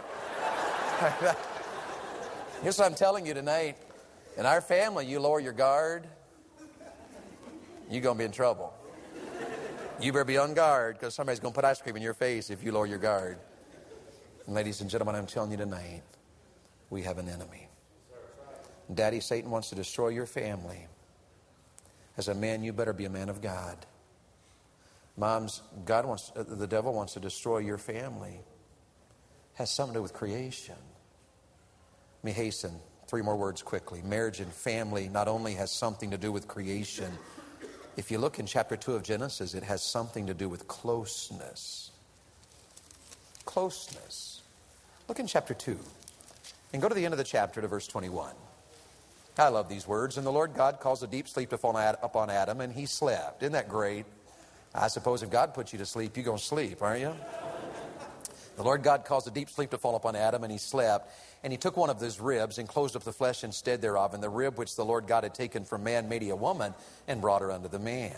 [SPEAKER 2] Here's what I'm telling you tonight. In our family, you lower your guard, you're going to be in trouble. You better be on guard, because somebody's going to put ice cream in your face if you lower your guard. And ladies and gentlemen, I'm telling you tonight, we have an enemy. Daddy, Satan wants to destroy your family. As a man, you better be a man of God. Moms, the devil wants to destroy your family. Has something to do with creation. Let me hasten 3 more words quickly. Marriage and family not only has something to do with creation. If you look in chapter 2 of Genesis, it has something to do with closeness. Closeness. Look in chapter 2 and go to the end of the chapter to verse 21. I love these words. And the Lord God caused a deep sleep to fall upon Adam, and he slept. Isn't that great? I suppose if God puts you to sleep, you're going to sleep, aren't you? The Lord God caused a deep sleep to fall upon Adam, and he slept. And he took one of his ribs and closed up the flesh instead thereof. And the rib which the Lord God had taken from man made he a woman and brought her unto the man.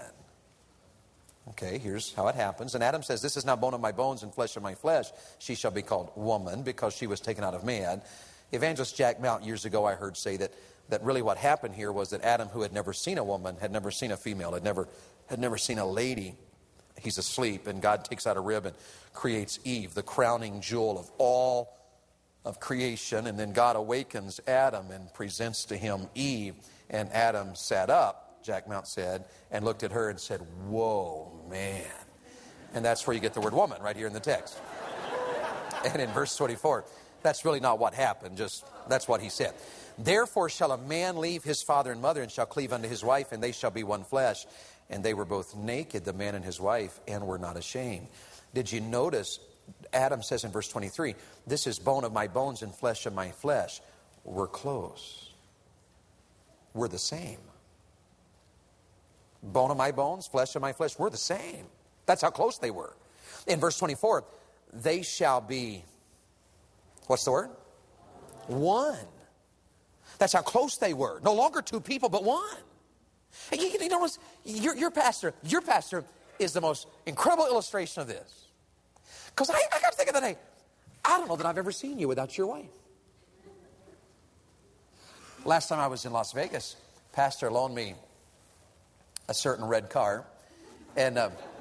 [SPEAKER 2] Okay, here's how it happens. And Adam says, this is now bone of my bones and flesh of my flesh. She shall be called woman because she was taken out of man. Evangelist Jack Mount years ago I heard say that really what happened here was that Adam, who had never seen a woman, had never seen a female, had never seen a lady, he's asleep, and God takes out a rib and creates Eve, the crowning jewel of all of creation. And then God awakens Adam and presents to him Eve. And Adam sat up, Jack Mount said, and looked at her and said, whoa, man. And that's where you get the word woman, right here in the text. And in verse 24, that's really not what happened, that's what he said. Therefore shall a man leave his father and mother, and shall cleave unto his wife, and they shall be one flesh. And they were both naked, the man and his wife, and were not ashamed. Did you notice, Adam says in verse 23, this is bone of my bones and flesh of my flesh. We're close. We're the same. Bone of my bones, flesh of my flesh, we're the same. That's how close they were. In verse 24, they shall be, what's the word? One. That's how close they were. No longer 2 people, but one. You know, your pastor is the most incredible illustration of this. Because I got to think of that, hey, I don't know that I've ever seen you without your wife. Last time I was in Las Vegas, pastor loaned me a certain red car, and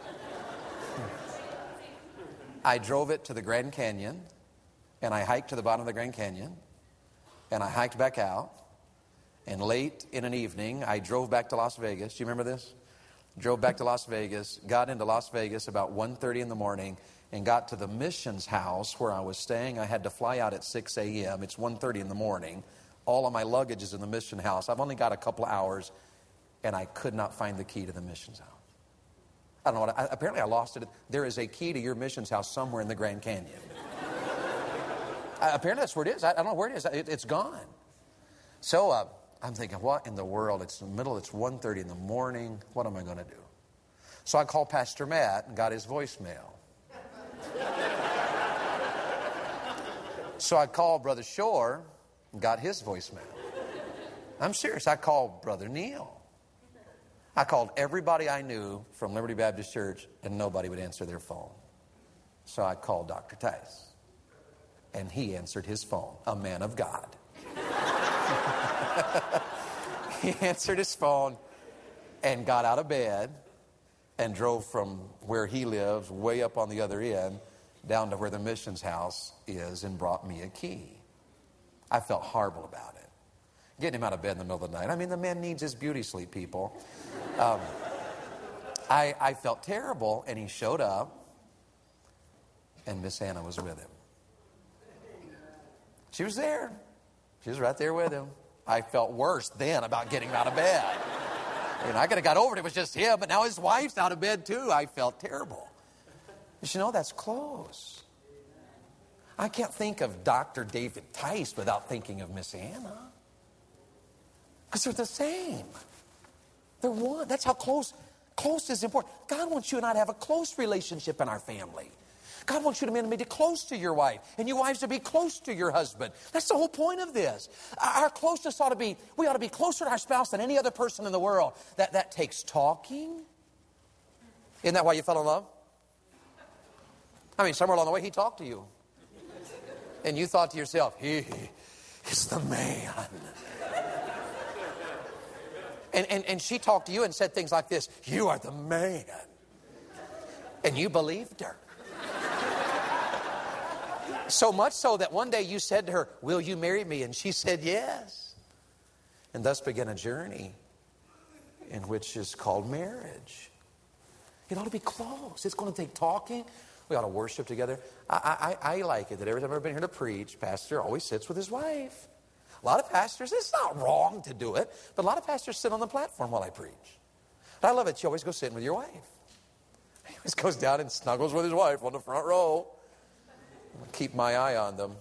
[SPEAKER 2] I drove it to the Grand Canyon, and I hiked to the bottom of the Grand Canyon, and I hiked back out, and late in an evening, I drove back to Las Vegas. Do you remember this? Drove back to Las Vegas, got into Las Vegas about 1:30 in the morning, and got to the missions house where I was staying. I had to fly out at 6 a.m. It's 1:30 in the morning. All of my luggage is in the mission house. I've only got a couple of hours, and I could not find the key to the missions house. I don't know apparently I lost it. There is a key to your missions house somewhere in the Grand Canyon. Apparently that's where it is. I don't know where it is. It's gone. So I'm thinking, what in the world? It's the middle. It's 1:30 in the morning. What am I going to do? So I called Pastor Matt and got his voicemail. So I called Brother Shore and got his voicemail. I'm serious. I called Brother Neil. I called everybody I knew from Liberty Baptist Church, and nobody would answer their phone. So I called Dr. Tice, and he answered his phone, a man of God. He answered his phone and got out of bed and drove from where he lives way up on the other end down to where the missions house is and brought me a key. I felt horrible about it. Getting him out of bed in the middle of the night. I mean, the man needs his beauty sleep, people. I felt terrible, and he showed up, and Miss Anna was with him. She was there. She was right there with him. I felt worse then about getting him out of bed. I could have got over it. It was just him, but now his wife's out of bed too. I felt terrible. But you know, that's close. I can't think of Dr. David Tice without thinking of Miss Anna. Because they're the same. They're one. That's how close is important. God wants you and I to have a close relationship in our family. God wants you to be close to your wife, and you wives to be close to your husband. That's the whole point of this. Our closeness we ought to be closer to our spouse than any other person in the world. That takes talking. Isn't that why you fell in love? I mean, somewhere along the way, he talked to you. And you thought to yourself, he is the man. And she talked to you and said things like this, you are the man. And you believed her. So much so that one day you said to her, will you marry me? And she said yes. And thus began a journey in which is called marriage. It ought to be close. It's going to take talking. We ought to worship together. I like it that every time I've ever been here to preach, pastor always sits with his wife. A lot of pastors, it's not wrong to do it, but a lot of pastors sit on the platform while I preach. But I love it. You always go sitting with your wife. He always goes down and snuggles with his wife on the front row. I keep my eye on them.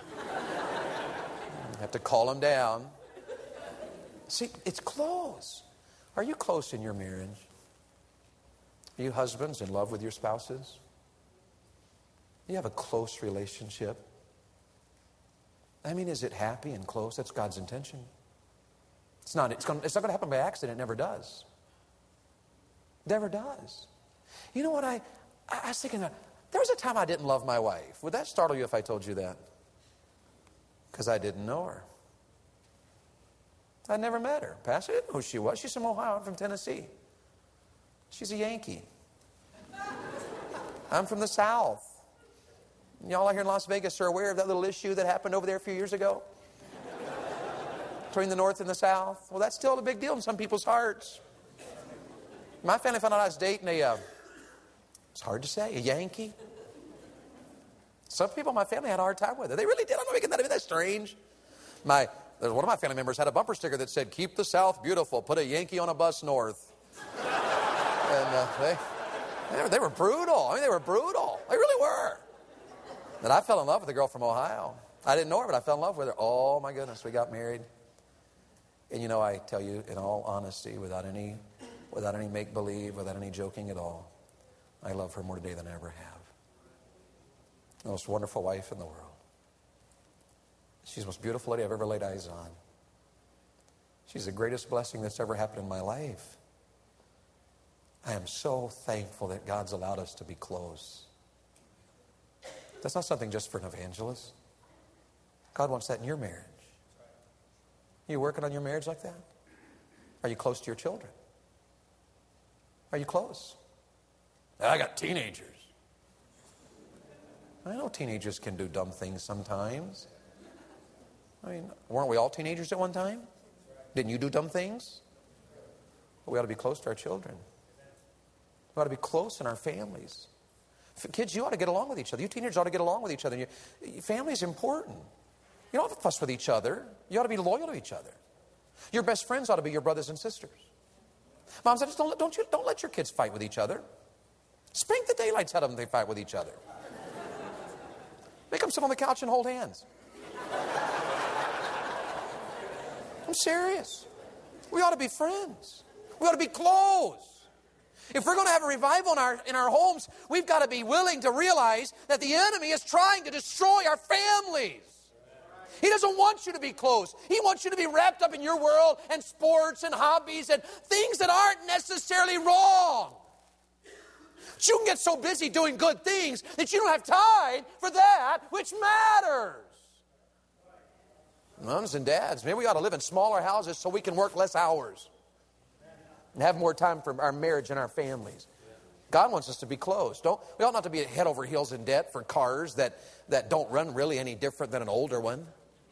[SPEAKER 2] I have to call them down. See, it's close. Are you close in your marriage? Are you husbands in love with your spouses? Do you have a close relationship? I mean, is it happy and close? That's God's intention. It's not going to happen by accident. It never does. It never does. You know what I was thinking about? There was a time I didn't love my wife. Would that startle you if I told you that? Because I didn't know her. I never met her. Pastor, I didn't know who she was. She's from Ohio. I'm from Tennessee. She's a Yankee. I'm from the South. Y'all out here in Las Vegas are aware of that little issue that happened over there a few years ago? Between the North and the South? Well, that's still a big deal in some people's hearts. My family found out I was dating it's hard to say, a Yankee. Some people in my family had a hard time with it. They really did. I'm not making that. I mean, that's strange. One of my family members had a bumper sticker that said, keep the South beautiful. Put a Yankee on a bus north. And they were brutal. I mean, they were brutal. They really were. And I fell in love with a girl from Ohio. I didn't know her, but I fell in love with her. Oh, my goodness, we got married. And I tell you, in all honesty, without any make-believe, without any joking at all, I love her more today than I ever have. The most wonderful wife in the world. She's the most beautiful lady I've ever laid eyes on. She's the greatest blessing that's ever happened in my life. I am so thankful that God's allowed us to be close. That's not something just for an evangelist. God wants that in your marriage. Are you working on your marriage like that? Are you close to your children? Are you close? I got teenagers. I know teenagers can do dumb things sometimes. I mean, weren't we all teenagers at one time? Didn't you do dumb things? But we ought to be close to our children. We ought to be close in our families. Kids, you ought to get along with each other. You teenagers ought to get along with each other. Your family is important. You don't have to fuss with each other. You ought to be loyal to each other. Your best friends ought to be your brothers and sisters. Moms, don't let your kids fight with each other. Spank the daylights out of them if they fight with each other. Make them sit on the couch and hold hands. I'm serious. We ought to be friends. We ought to be close. If we're going to have a revival in our homes, we've got to be willing to realize that the enemy is trying to destroy our families. He doesn't want you to be close. He wants you to be wrapped up in your world and sports and hobbies and things that aren't necessarily wrong. But you can get so busy doing good things that you don't have time for that which matters. Moms and dads, maybe we ought to live in smaller houses so we can work less hours and have more time for our marriage and our families. God wants us to be close. We ought not to be head over heels in debt for cars that don't run really any different than an older one.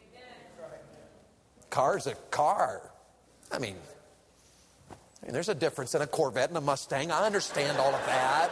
[SPEAKER 2] Car's a car. I mean, there's a difference in a Corvette and a Mustang. I understand all of that.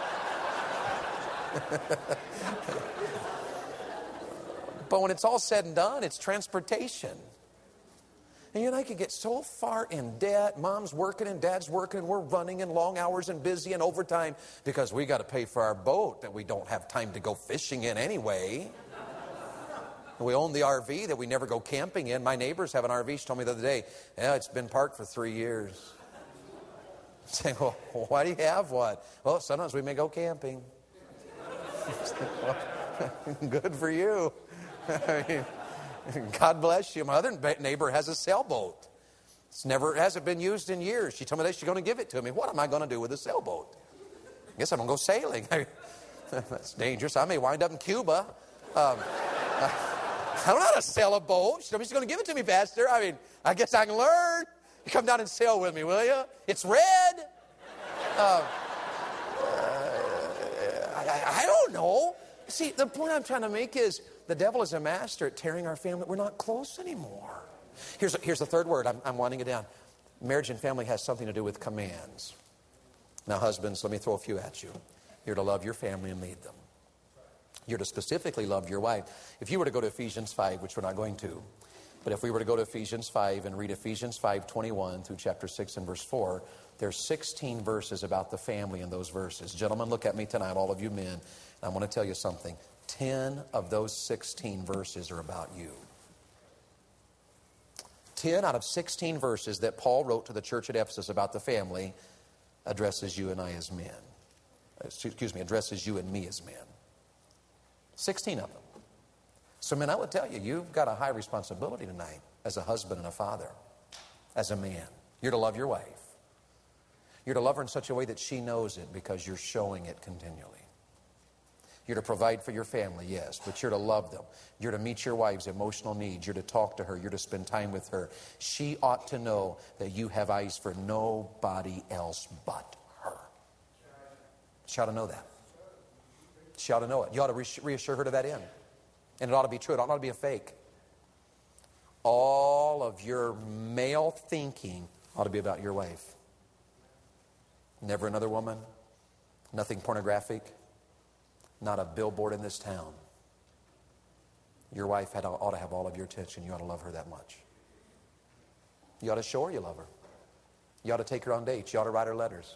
[SPEAKER 2] But when it's all said and done, it's transportation. And you and I could get so far in debt. Mom's working and Dad's working and we're running in long hours and busy and overtime because we got to pay for our boat that we don't have time to go fishing in anyway. And we own the RV that we never go camping in. My neighbors have an RV. She told me the other day, yeah, it's been parked for 3 years. I say, well, why do you have one? Well, sometimes we may go camping. Well, good for you. I mean, God bless you. My other neighbor has a sailboat. It hasn't been used in years. She told me that she's going to give it to me. What am I going to do with a sailboat? I guess I'm going to go sailing. That's dangerous. I may wind up in Cuba. I don't know how to sail a boat. She told me she's going to give it to me, Pastor. I mean, I guess I can learn. You come down and sail with me, will you? It's red. I don't know. See, the point I'm trying to make is the devil is a master at tearing our family. We're not close anymore. Here's the third word. I'm winding it down. Marriage and family has something to do with commands. Now, husbands, let me throw a few at you. You're to love your family and lead them. You're to specifically love your wife. If you were to go to Ephesians 5, which we're not going to, but if we were to go to Ephesians 5 and read Ephesians 5:21 through chapter 6 and verse 4, there's 16 verses about the family in those verses. Gentlemen, look at me tonight, all of you men. I want to tell you something. 10 of those 16 verses are about you. 10 out of 16 verses that Paul wrote to the church at Ephesus about the family addresses you and I as men. Addresses you and me as men. 16 of them. So, men, I would tell you, you've got a high responsibility tonight as a husband and a father, as a man. You're to love your wife. You're to love her in such a way that she knows it because you're showing it continually. You're to provide for your family, yes, but you're to love them. You're to meet your wife's emotional needs. You're to talk to her. You're to spend time with her. She ought to know that you have eyes for nobody else but her. She ought to know that. She ought to know it. You ought to reassure her to that end. And it ought to be true. It ought not to be a fake. All of your male thinking ought to be about your wife. Never another woman. Nothing pornographic. Not a billboard in this town. Your wife ought to have all of your attention. You ought to love her that much. You ought to show her you love her. You ought to take her on dates. You ought to write her letters.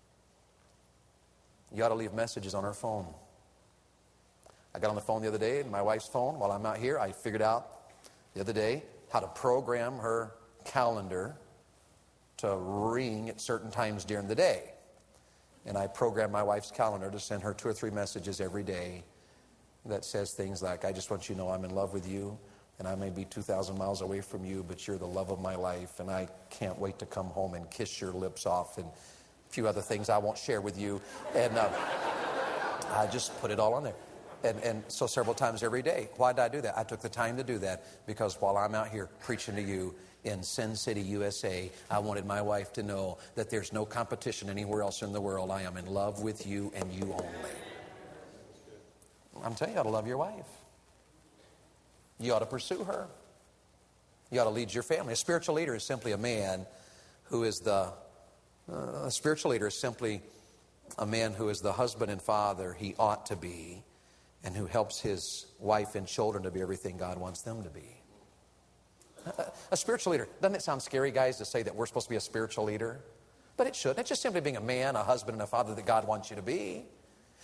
[SPEAKER 2] You ought to leave messages on her phone. I got on the phone the other day, my wife's phone, while I'm out here. I figured out the other day how to program her calendar to ring at certain times during the day. And I programmed my wife's calendar to send her 2 or 3 messages every day that says things like, I just want you to know I'm in love with you, and I may be 2,000 miles away from you, but you're the love of my life, and I can't wait to come home and kiss your lips off, and a few other things I won't share with you. And I just put it all on there. And so several times every day. Why did I do that? I took the time to do that because while I'm out here preaching to you in Sin City, USA, I wanted my wife to know that there's no competition anywhere else in the world. I am in love with you and you only. I'm telling you, you ought to love your wife. You ought to pursue her. You ought to lead your family. A spiritual leader is simply a man who is a spiritual leader is simply a man who is the husband and father he ought to be, and who helps his wife and children to be everything God wants them to be. A spiritual leader. Doesn't it sound scary, guys, to say that we're supposed to be a spiritual leader? But it shouldn't. It's just simply being a man, a husband, and a father that God wants you to be.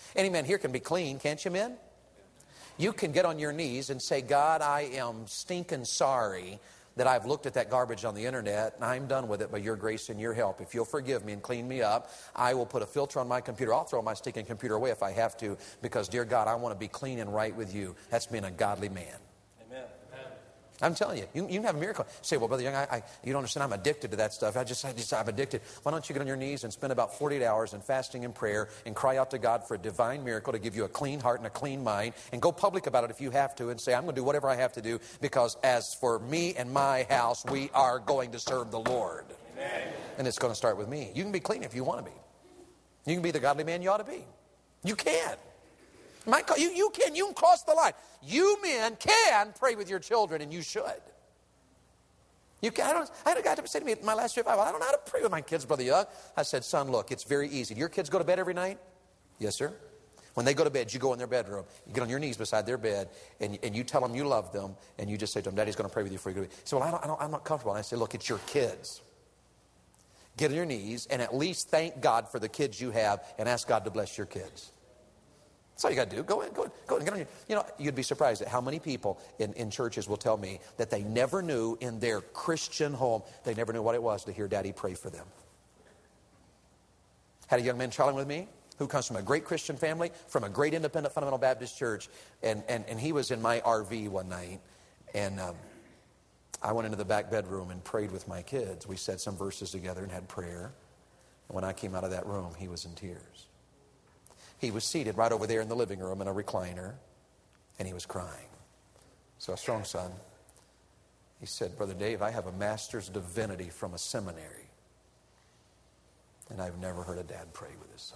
[SPEAKER 2] Any man here can be clean, can't you, men? You can get on your knees and say, God, I am stinking sorry that I've looked at that garbage on the internet, and I'm done with it by your grace and your help. If you'll forgive me and clean me up, I will put a filter on my computer. I'll throw my stinking computer away if I have to, because, dear God, I want to be clean and right with you. That's being a godly man.
[SPEAKER 1] Amen.
[SPEAKER 2] I'm telling you, you can have a miracle. You say, well, Brother Young, you don't understand, I'm addicted to that stuff. I'm addicted. Why don't you get on your knees and spend about 48 hours in fasting and prayer and cry out to God for a divine miracle to give you a clean heart and a clean mind, and go public about it if you have to, and say, I'm going to do whatever I have to do, because as for me and my house, we are going to serve the Lord. Amen. And it's going to start with me. You can be clean if you want to be. You can be the godly man you ought to be. You can. You can cross the line. You men can pray with your children, and you should. You can. I had a guy say to me at my last revival, I don't know how to pray with my kids, Brother Young. I said, son, look, it's very easy. Do your kids go to bed every night? Yes, sir. When they go to bed, you go in their bedroom. You get on your knees beside their bed, and you tell them you love them, and you just say to them, Daddy's going to pray with you before you go to bed. He said, well, I'm not comfortable. And I say, look, it's your kids. Get on your knees and at least thank God for the kids you have, and ask God to bless your kids. That's all you got to do. Go in, get on your... You know, you'd be surprised at how many people in churches will tell me that they never knew in their Christian home, they never knew what it was to hear Daddy pray for them. Had a young man traveling with me who comes from a great Christian family, from a great independent fundamental Baptist church, and he was in my RV one night, and I went into the back bedroom and prayed with my kids. We said some verses together and had prayer. And when I came out of that room, he was in tears. He was seated right over there in the living room in a recliner, and he was crying. So a strong son, he said, Brother Dave, I have a master's divinity from a seminary, and I've never heard a dad pray with his son.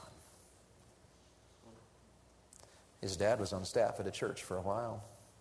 [SPEAKER 2] His dad was on staff at a church for a while.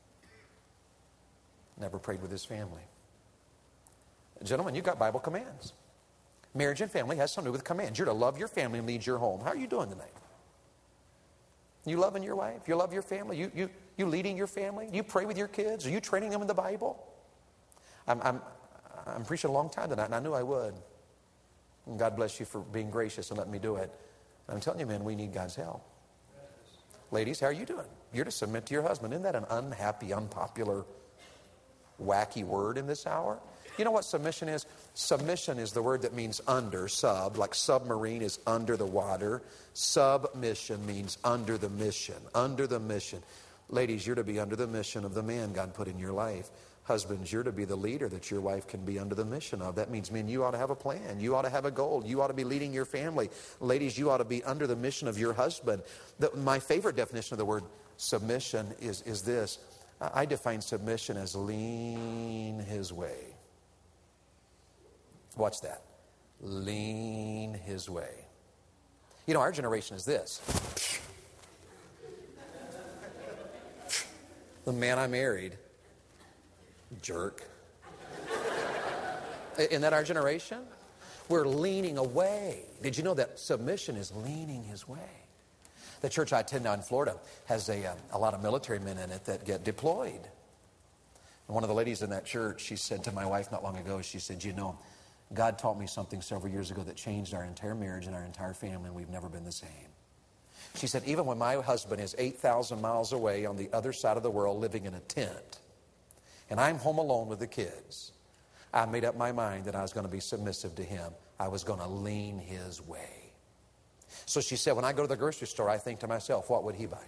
[SPEAKER 2] Never prayed with his family. Gentlemen, you've got Bible commands. Marriage and family has something to do with commands. You're to love your family and lead your home. How are you doing tonight? You loving your wife? You love your family? You leading your family? You pray with your kids? Are you training them in the Bible? I'm preaching a long time tonight, and I knew I would. And God bless you for being gracious and letting me do it. I'm telling you, man, we need God's help. Ladies, how are you doing? You're to submit to your husband. Isn't that an unhappy, unpopular, wacky word in this hour? You know what submission is? Submission is the word that means under, sub, like submarine is under the water. Submission means under the mission, under the mission. Ladies, you're to be under the mission of the man God put in your life. Husbands, you're to be the leader that your wife can be under the mission of. That means, men, you ought to have a plan. You ought to have a goal. You ought to be leading your family. Ladies, you ought to be under the mission of your husband. My favorite definition of the word submission is this. I define submission as lean his way. Watch that. Lean his way. You know, our generation is this. The man I married, jerk. Isn't that our generation? We're leaning away. Did you know that submission is leaning his way? The church I attend now in Florida has a lot of military men in it that get deployed. And one of the ladies in that church, she said to my wife not long ago, she said, you know, God taught me something several years ago that changed our entire marriage and our entire family, and we've never been the same. She said, even when my husband is 8,000 miles away on the other side of the world living in a tent, and I'm home alone with the kids, I made up my mind that I was going to be submissive to him. I was going to lean his way. So she said, when I go to the grocery store, I think to myself, what would he buy?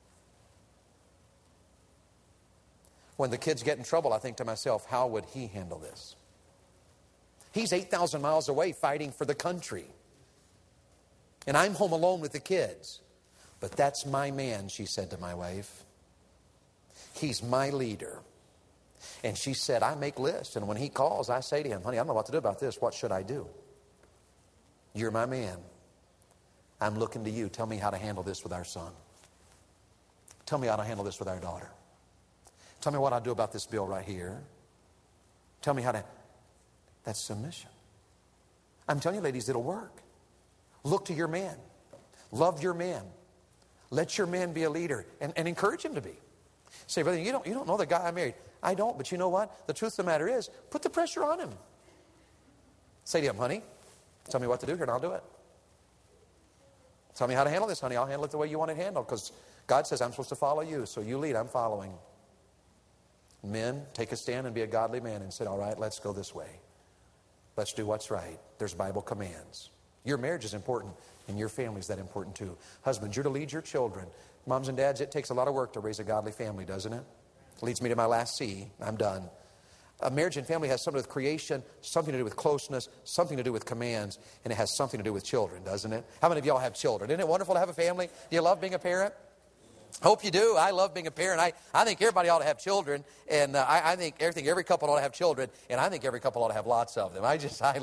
[SPEAKER 2] When the kids get in trouble, I think to myself, how would he handle this? He's 8,000 miles away fighting for the country. And I'm home alone with the kids. But that's my man, she said to my wife. He's my leader. And she said, I make lists. And when he calls, I say to him, honey, I don't know what to do about this. What should I do? You're my man. I'm looking to you. Tell me how to handle this with our son. Tell me how to handle this with our daughter. Tell me what I'll do about this bill right here. Tell me how to... That's submission. I'm telling you, ladies, it'll work. Look to your man. Love your man. Let your man be a leader and encourage him to be. Say, brother, you don't know the guy I married. I don't, but you know what? The truth of the matter is, put the pressure on him. Say to him, honey, tell me what to do here and I'll do it. Tell me how to handle this, honey. I'll handle it the way you want it handled, because God says I'm supposed to follow you. So you lead, I'm following. Men, take a stand and be a godly man and say, all right, let's go this way. Let's do what's right. There's Bible commands. Your marriage is important, and your family's that important too. Husbands, you're to lead your children. Moms and dads, it takes a lot of work to raise a godly family, doesn't it? Leads me to my last C. I'm done. A marriage and family has something to do with creation, something to do with closeness, something to do with commands, and it has something to do with children, doesn't it? How many of y'all have children? Isn't it wonderful to have a family? Do you love being a parent? Hope you do. I love being a parent. I think everybody ought to have children, and I think every couple ought to have children, and I think every couple ought to have lots of them. I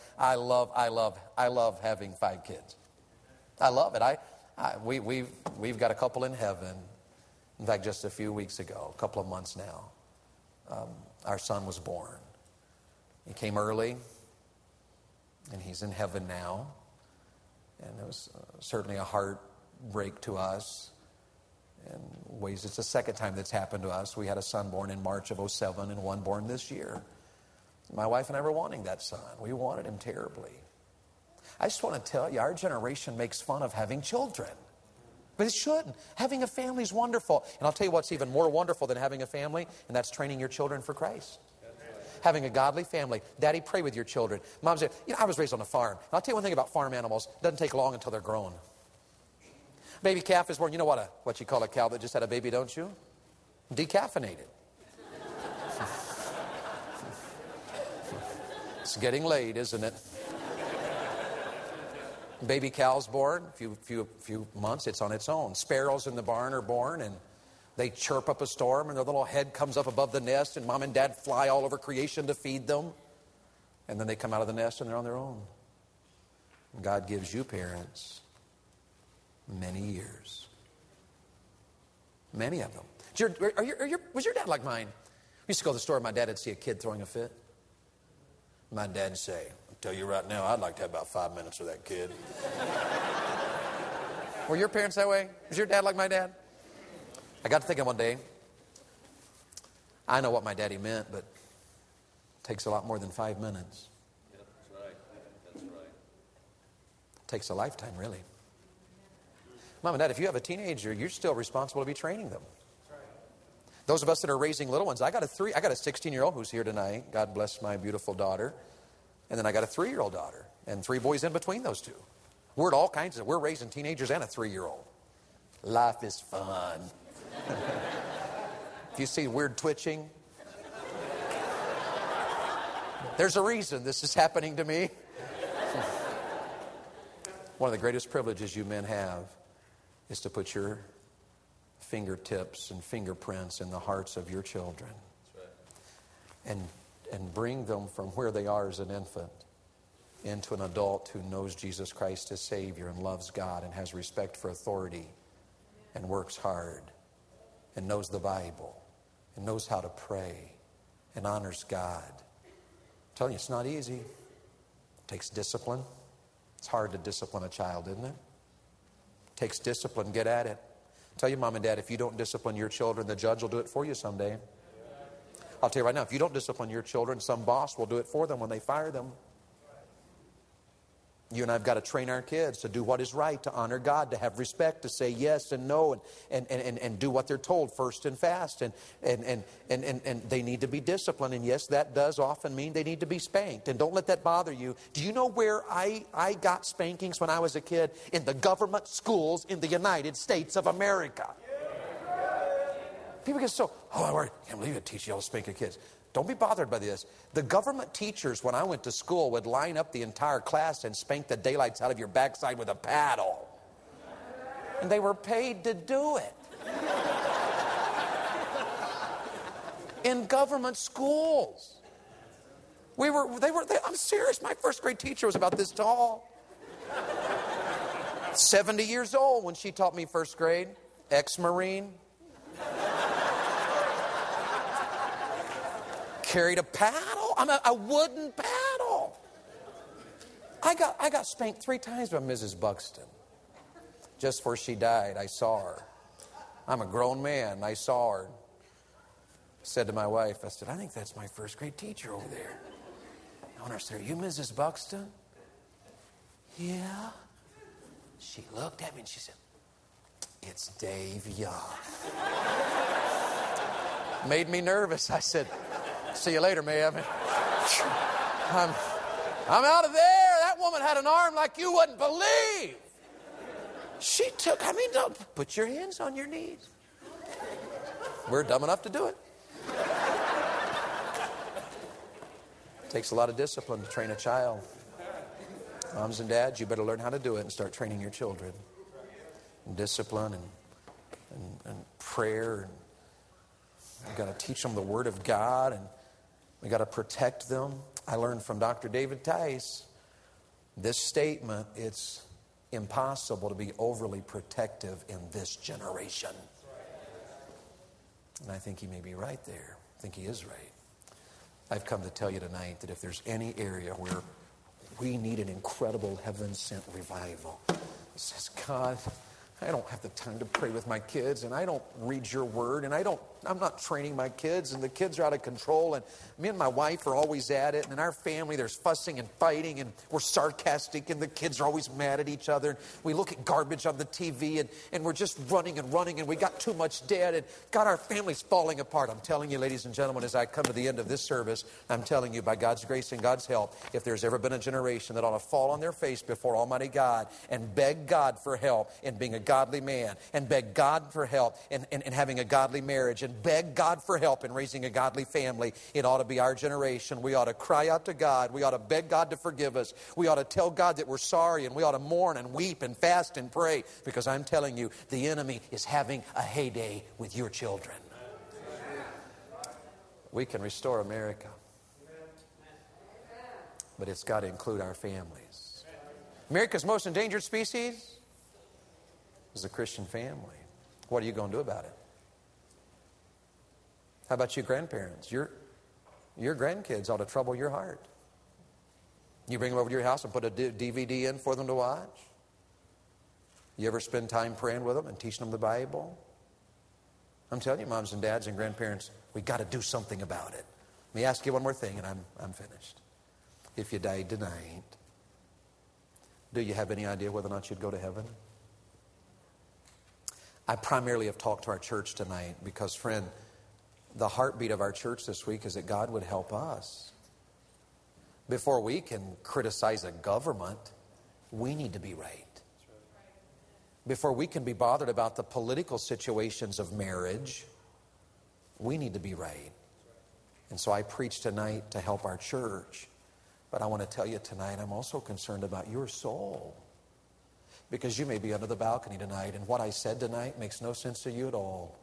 [SPEAKER 2] love having 5 kids. I love it. We've got a couple in heaven. In fact, just a few weeks ago, a couple of months now, our son was born. He came early, and he's in heaven now. And it was certainly a heartbreak to us. In ways, it's the second time that's happened to us. We had a son born in March of 2007 and one born this year. My wife and I were wanting that son. We wanted him terribly. I just want to tell you, our generation makes fun of having children. But it shouldn't. Having a family is wonderful. And I'll tell you what's even more wonderful than having a family, and that's training your children for Christ. Having a godly family. Daddy, pray with your children. Mom said, I was raised on a farm. And I'll tell you one thing about farm animals. It doesn't take long until they're grown. Baby calf is born. You know what you call a cow that just had a baby, don't you? Decaffeinated. It's getting late, isn't it? Baby cow's born. Few months, it's on its own. Sparrows in the barn are born, and they chirp up a storm, and their little head comes up above the nest, and mom and dad fly all over creation to feed them. And then they come out of the nest, and they're on their own. And God gives you parents many years. Many of them. Was your dad like mine? We used to go to the store, and my dad would see a kid throwing a fit. My dad would say, I'll tell you right now, I'd like to have about 5 minutes with that kid. Were your parents that way? Was your dad like my dad? I got to thinking one day, I know what my daddy meant, but it takes a lot more than 5 minutes.
[SPEAKER 1] Yeah, that's right. That's right.
[SPEAKER 2] It takes a lifetime, really. Mom and Dad, if you have a teenager, you're still responsible to be training them. Those of us that are raising little ones, I got a 16-year-old who's here tonight. God bless my beautiful daughter. And then I got a 3-year-old daughter and 3 boys in between those two. We're raising teenagers and a 3-year-old. Life is fun. If you see weird twitching, there's a reason this is happening to me. One of the greatest privileges you men have is to put your fingertips and fingerprints in the hearts of your children. That's right. And bring them from where they are as an infant into an adult who knows Jesus Christ as Savior and loves God and has respect for authority and works hard and knows the Bible and knows how to pray and honors God. I'm telling you, it's not easy. It takes discipline. It's hard to discipline a child, isn't it? It takes discipline. Get at it. Tell your mom and dad, if you don't discipline your children, the judge will do it for you someday. I'll tell you right now, if you don't discipline your children, some boss will do it for them when they fire them. You and I have got to train our kids to do what is right, to honor God, to have respect, to say yes and no, and do what they're told first and fast. And they need to be disciplined. And yes, that does often mean they need to be spanked. And don't let that bother you. Do you know where I got spankings when I was a kid? In the government schools in the United States of America. People get so, I can't believe it, teach you all to spank your kids. Don't be bothered by this. The government teachers, when I went to school, would line up the entire class and spank the daylights out of your backside with a paddle. And they were paid to do it. In government schools. I'm serious. My first grade teacher was about this tall. 70 years old when she taught me first grade. Ex-Marine. Carried a paddle, a wooden paddle. I got spanked 3 times by Mrs. Buxton. Just before she died, I saw her. I'm a grown man. I saw her. Said to my wife, I said, I think that's my first grade teacher over there. I went upstairs, are you Mrs. Buxton? Yeah. She looked at me and she said, "It's Dave Young." Made me nervous. I said, "See you later, ma'am." I'm out of there. That woman had an arm like you wouldn't believe. She took, don't put your hands on your knees. We're dumb enough to do it. Takes a lot of discipline to train a child. Moms and dads, you better learn how to do it and start training your children. And discipline and prayer. And you've got to teach them the Word of God, and we got to protect them. I learned from Dr. David Tice this statement: it's impossible to be overly protective in this generation. And I think he may be right there. I think he is right. I've come to tell you tonight that if there's any area where we need an incredible heaven-sent revival, it says, "God, I don't have the time to pray with my kids, and I don't read your word, and I'm not training my kids, and the kids are out of control, and me and my wife are always at it, and in our family there's fussing and fighting, and we're sarcastic, and the kids are always mad at each other, and we look at garbage on the TV, and we're just running, and we got too much debt, and God, our family's falling apart." I'm telling you, ladies and gentlemen, as I come to the end of this service, I'm telling you, by God's grace and God's help, if there's ever been a generation that ought to fall on their face before Almighty God and beg God for help in being a godly man, and beg God for help in having a godly marriage, and beg God for help in raising a godly family, it ought to be our generation. We ought to cry out to God. We ought to beg God to forgive us. We ought to tell God that we're sorry, and we ought to mourn and weep and fast and pray, because I'm telling you, the enemy is having a heyday with your children. We can restore America, but it's got to include our families. America's most endangered species is the Christian family. What are you going to do about it? How about you grandparents? Your grandkids ought to trouble your heart. You bring them over to your house and put a DVD in for them to watch? You ever spend time praying with them and teaching them the Bible? I'm telling you, moms and dads and grandparents, we got to do something about it. Let me ask you one more thing, and I'm finished. If you died tonight, do you have any idea whether or not you'd go to heaven? I primarily have talked to our church tonight because, friend, the heartbeat of our church this week is that God would help us. Before we can criticize a government, we need to be right. Before we can be bothered about the political situations of marriage, we need to be right. And so I preach tonight to help our church. But I want to tell you tonight, I'm also concerned about your soul. Because you may be under the balcony tonight, and what I said tonight makes no sense to you at all.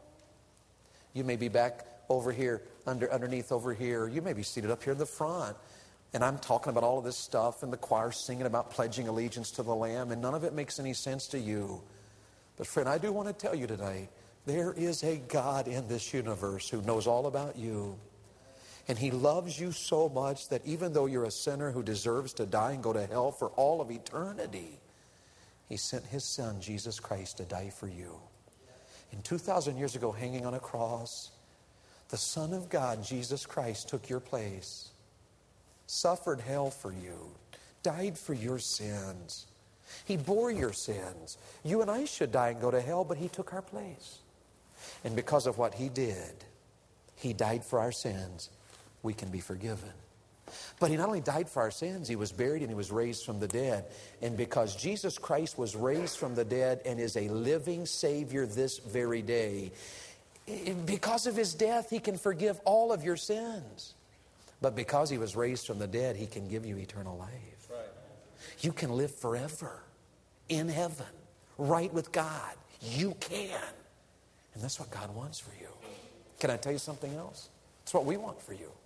[SPEAKER 2] You may be back over here, underneath over here. You may be seated up here in the front. And I'm talking about all of this stuff, and the choir singing about pledging allegiance to the Lamb, and none of it makes any sense to you. But friend, I do want to tell you tonight, there is a God in this universe who knows all about you. And He loves you so much that even though you're a sinner who deserves to die and go to hell for all of eternity, He sent His Son, Jesus Christ, to die for you. And 2,000 years ago, hanging on a cross, the Son of God, Jesus Christ, took your place, suffered hell for you, died for your sins. He bore your sins. You and I should die and go to hell, but He took our place. And because of what He did, He died for our sins. We can be forgiven. But He not only died for our sins, He was buried and He was raised from the dead. And because Jesus Christ was raised from the dead and is a living Savior this very day, because of His death, He can forgive all of your sins. But because He was raised from the dead, He can give you eternal life. Right. You can live forever in heaven, right with God. You can. And that's what God wants for you. Can I tell you something else? It's what we want for you.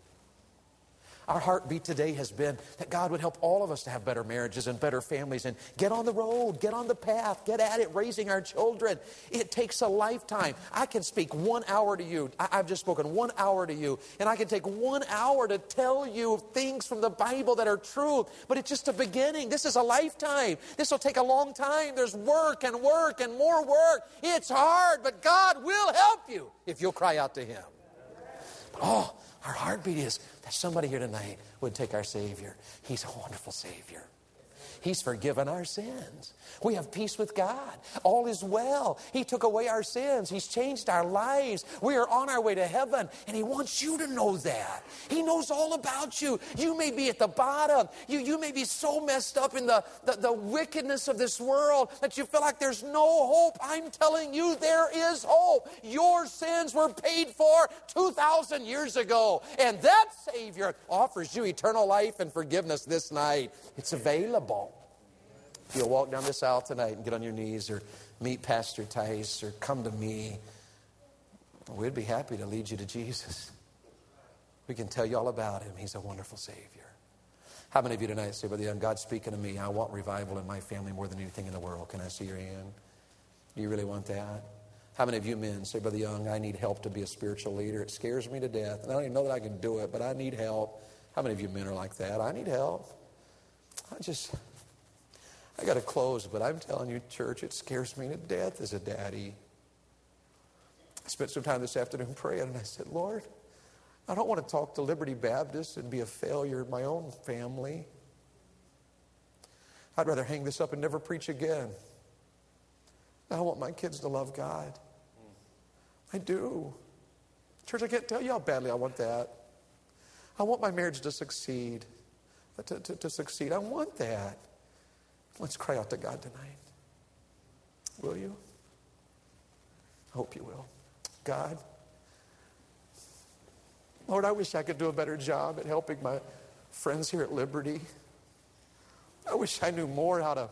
[SPEAKER 2] Our heartbeat today has been that God would help all of us to have better marriages and better families and get on the road, get on the path, get at it, raising our children. It takes a lifetime. I can speak 1 hour to you. I've just spoken 1 hour to you, and I can take 1 hour to tell you things from the Bible that are true, but it's just a beginning. This is a lifetime. This will take a long time. There's work and more work. It's hard, but God will help you if you'll cry out to Him. Oh, our heartbeat is that somebody here tonight would take our Savior. He's a wonderful Savior. He's forgiven our sins. We have peace with God. All is well. He took away our sins. He's changed our lives. We are on our way to heaven, and He wants you to know that. He knows all about you. You may be at the bottom. You may be so messed up in the wickedness of this world that you feel like there's no hope. I'm telling you, there is hope. Your sins were paid for 2,000 years ago, and that Savior offers you eternal life and forgiveness this night. It's available. If you'll walk down this aisle tonight and get on your knees or meet Pastor Tice or come to me, we'd be happy to lead you to Jesus. We can tell you all about Him. He's a wonderful Savior. How many of you tonight say, Brother Young, God's speaking to me. I want revival in my family more than anything in the world. Can I see your hand? Do you really want that? How many of you men say, Brother Young, I need help to be a spiritual leader. It scares me to death. And I don't even know that I can do it, but I need help. How many of you men are like that? I need help. I got to close, but I'm telling you, church, it scares me to death as a daddy. I spent some time this afternoon praying, and I said, Lord, I don't want to talk to Liberty Baptist and be a failure in my own family. I'd rather hang this up and never preach again. I want my kids to love God. I do. Church, I can't tell you how badly I want that. I want my marriage to succeed. To succeed. I want that. Let's cry out to God tonight. Will you? I hope you will. God, Lord, I wish I could do a better job at helping my friends here at Liberty. I wish I knew more to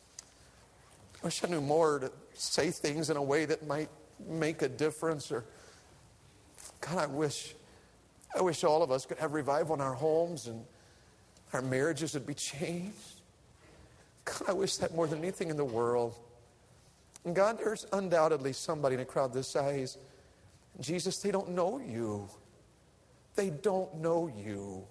[SPEAKER 2] say things in a way that might make a difference. Or God, I wish all of us could have revival in our homes and our marriages would be changed. God, I wish that more than anything in the world. And God, there's undoubtedly somebody in a crowd this size. Jesus, they don't know you. They don't know you.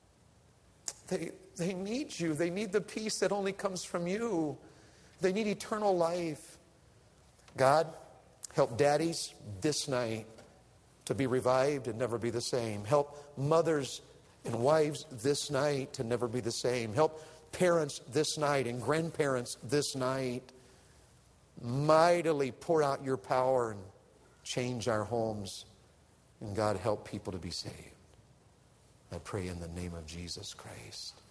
[SPEAKER 2] They need you. They need the peace that only comes from you. They need eternal life. God, help daddies this night to be revived and never be the same. Help mothers and wives this night to never be the same. Help parents this night and grandparents this night. Mightily pour out your power and change our homes. And God, help people to be saved. I pray in the name of Jesus Christ.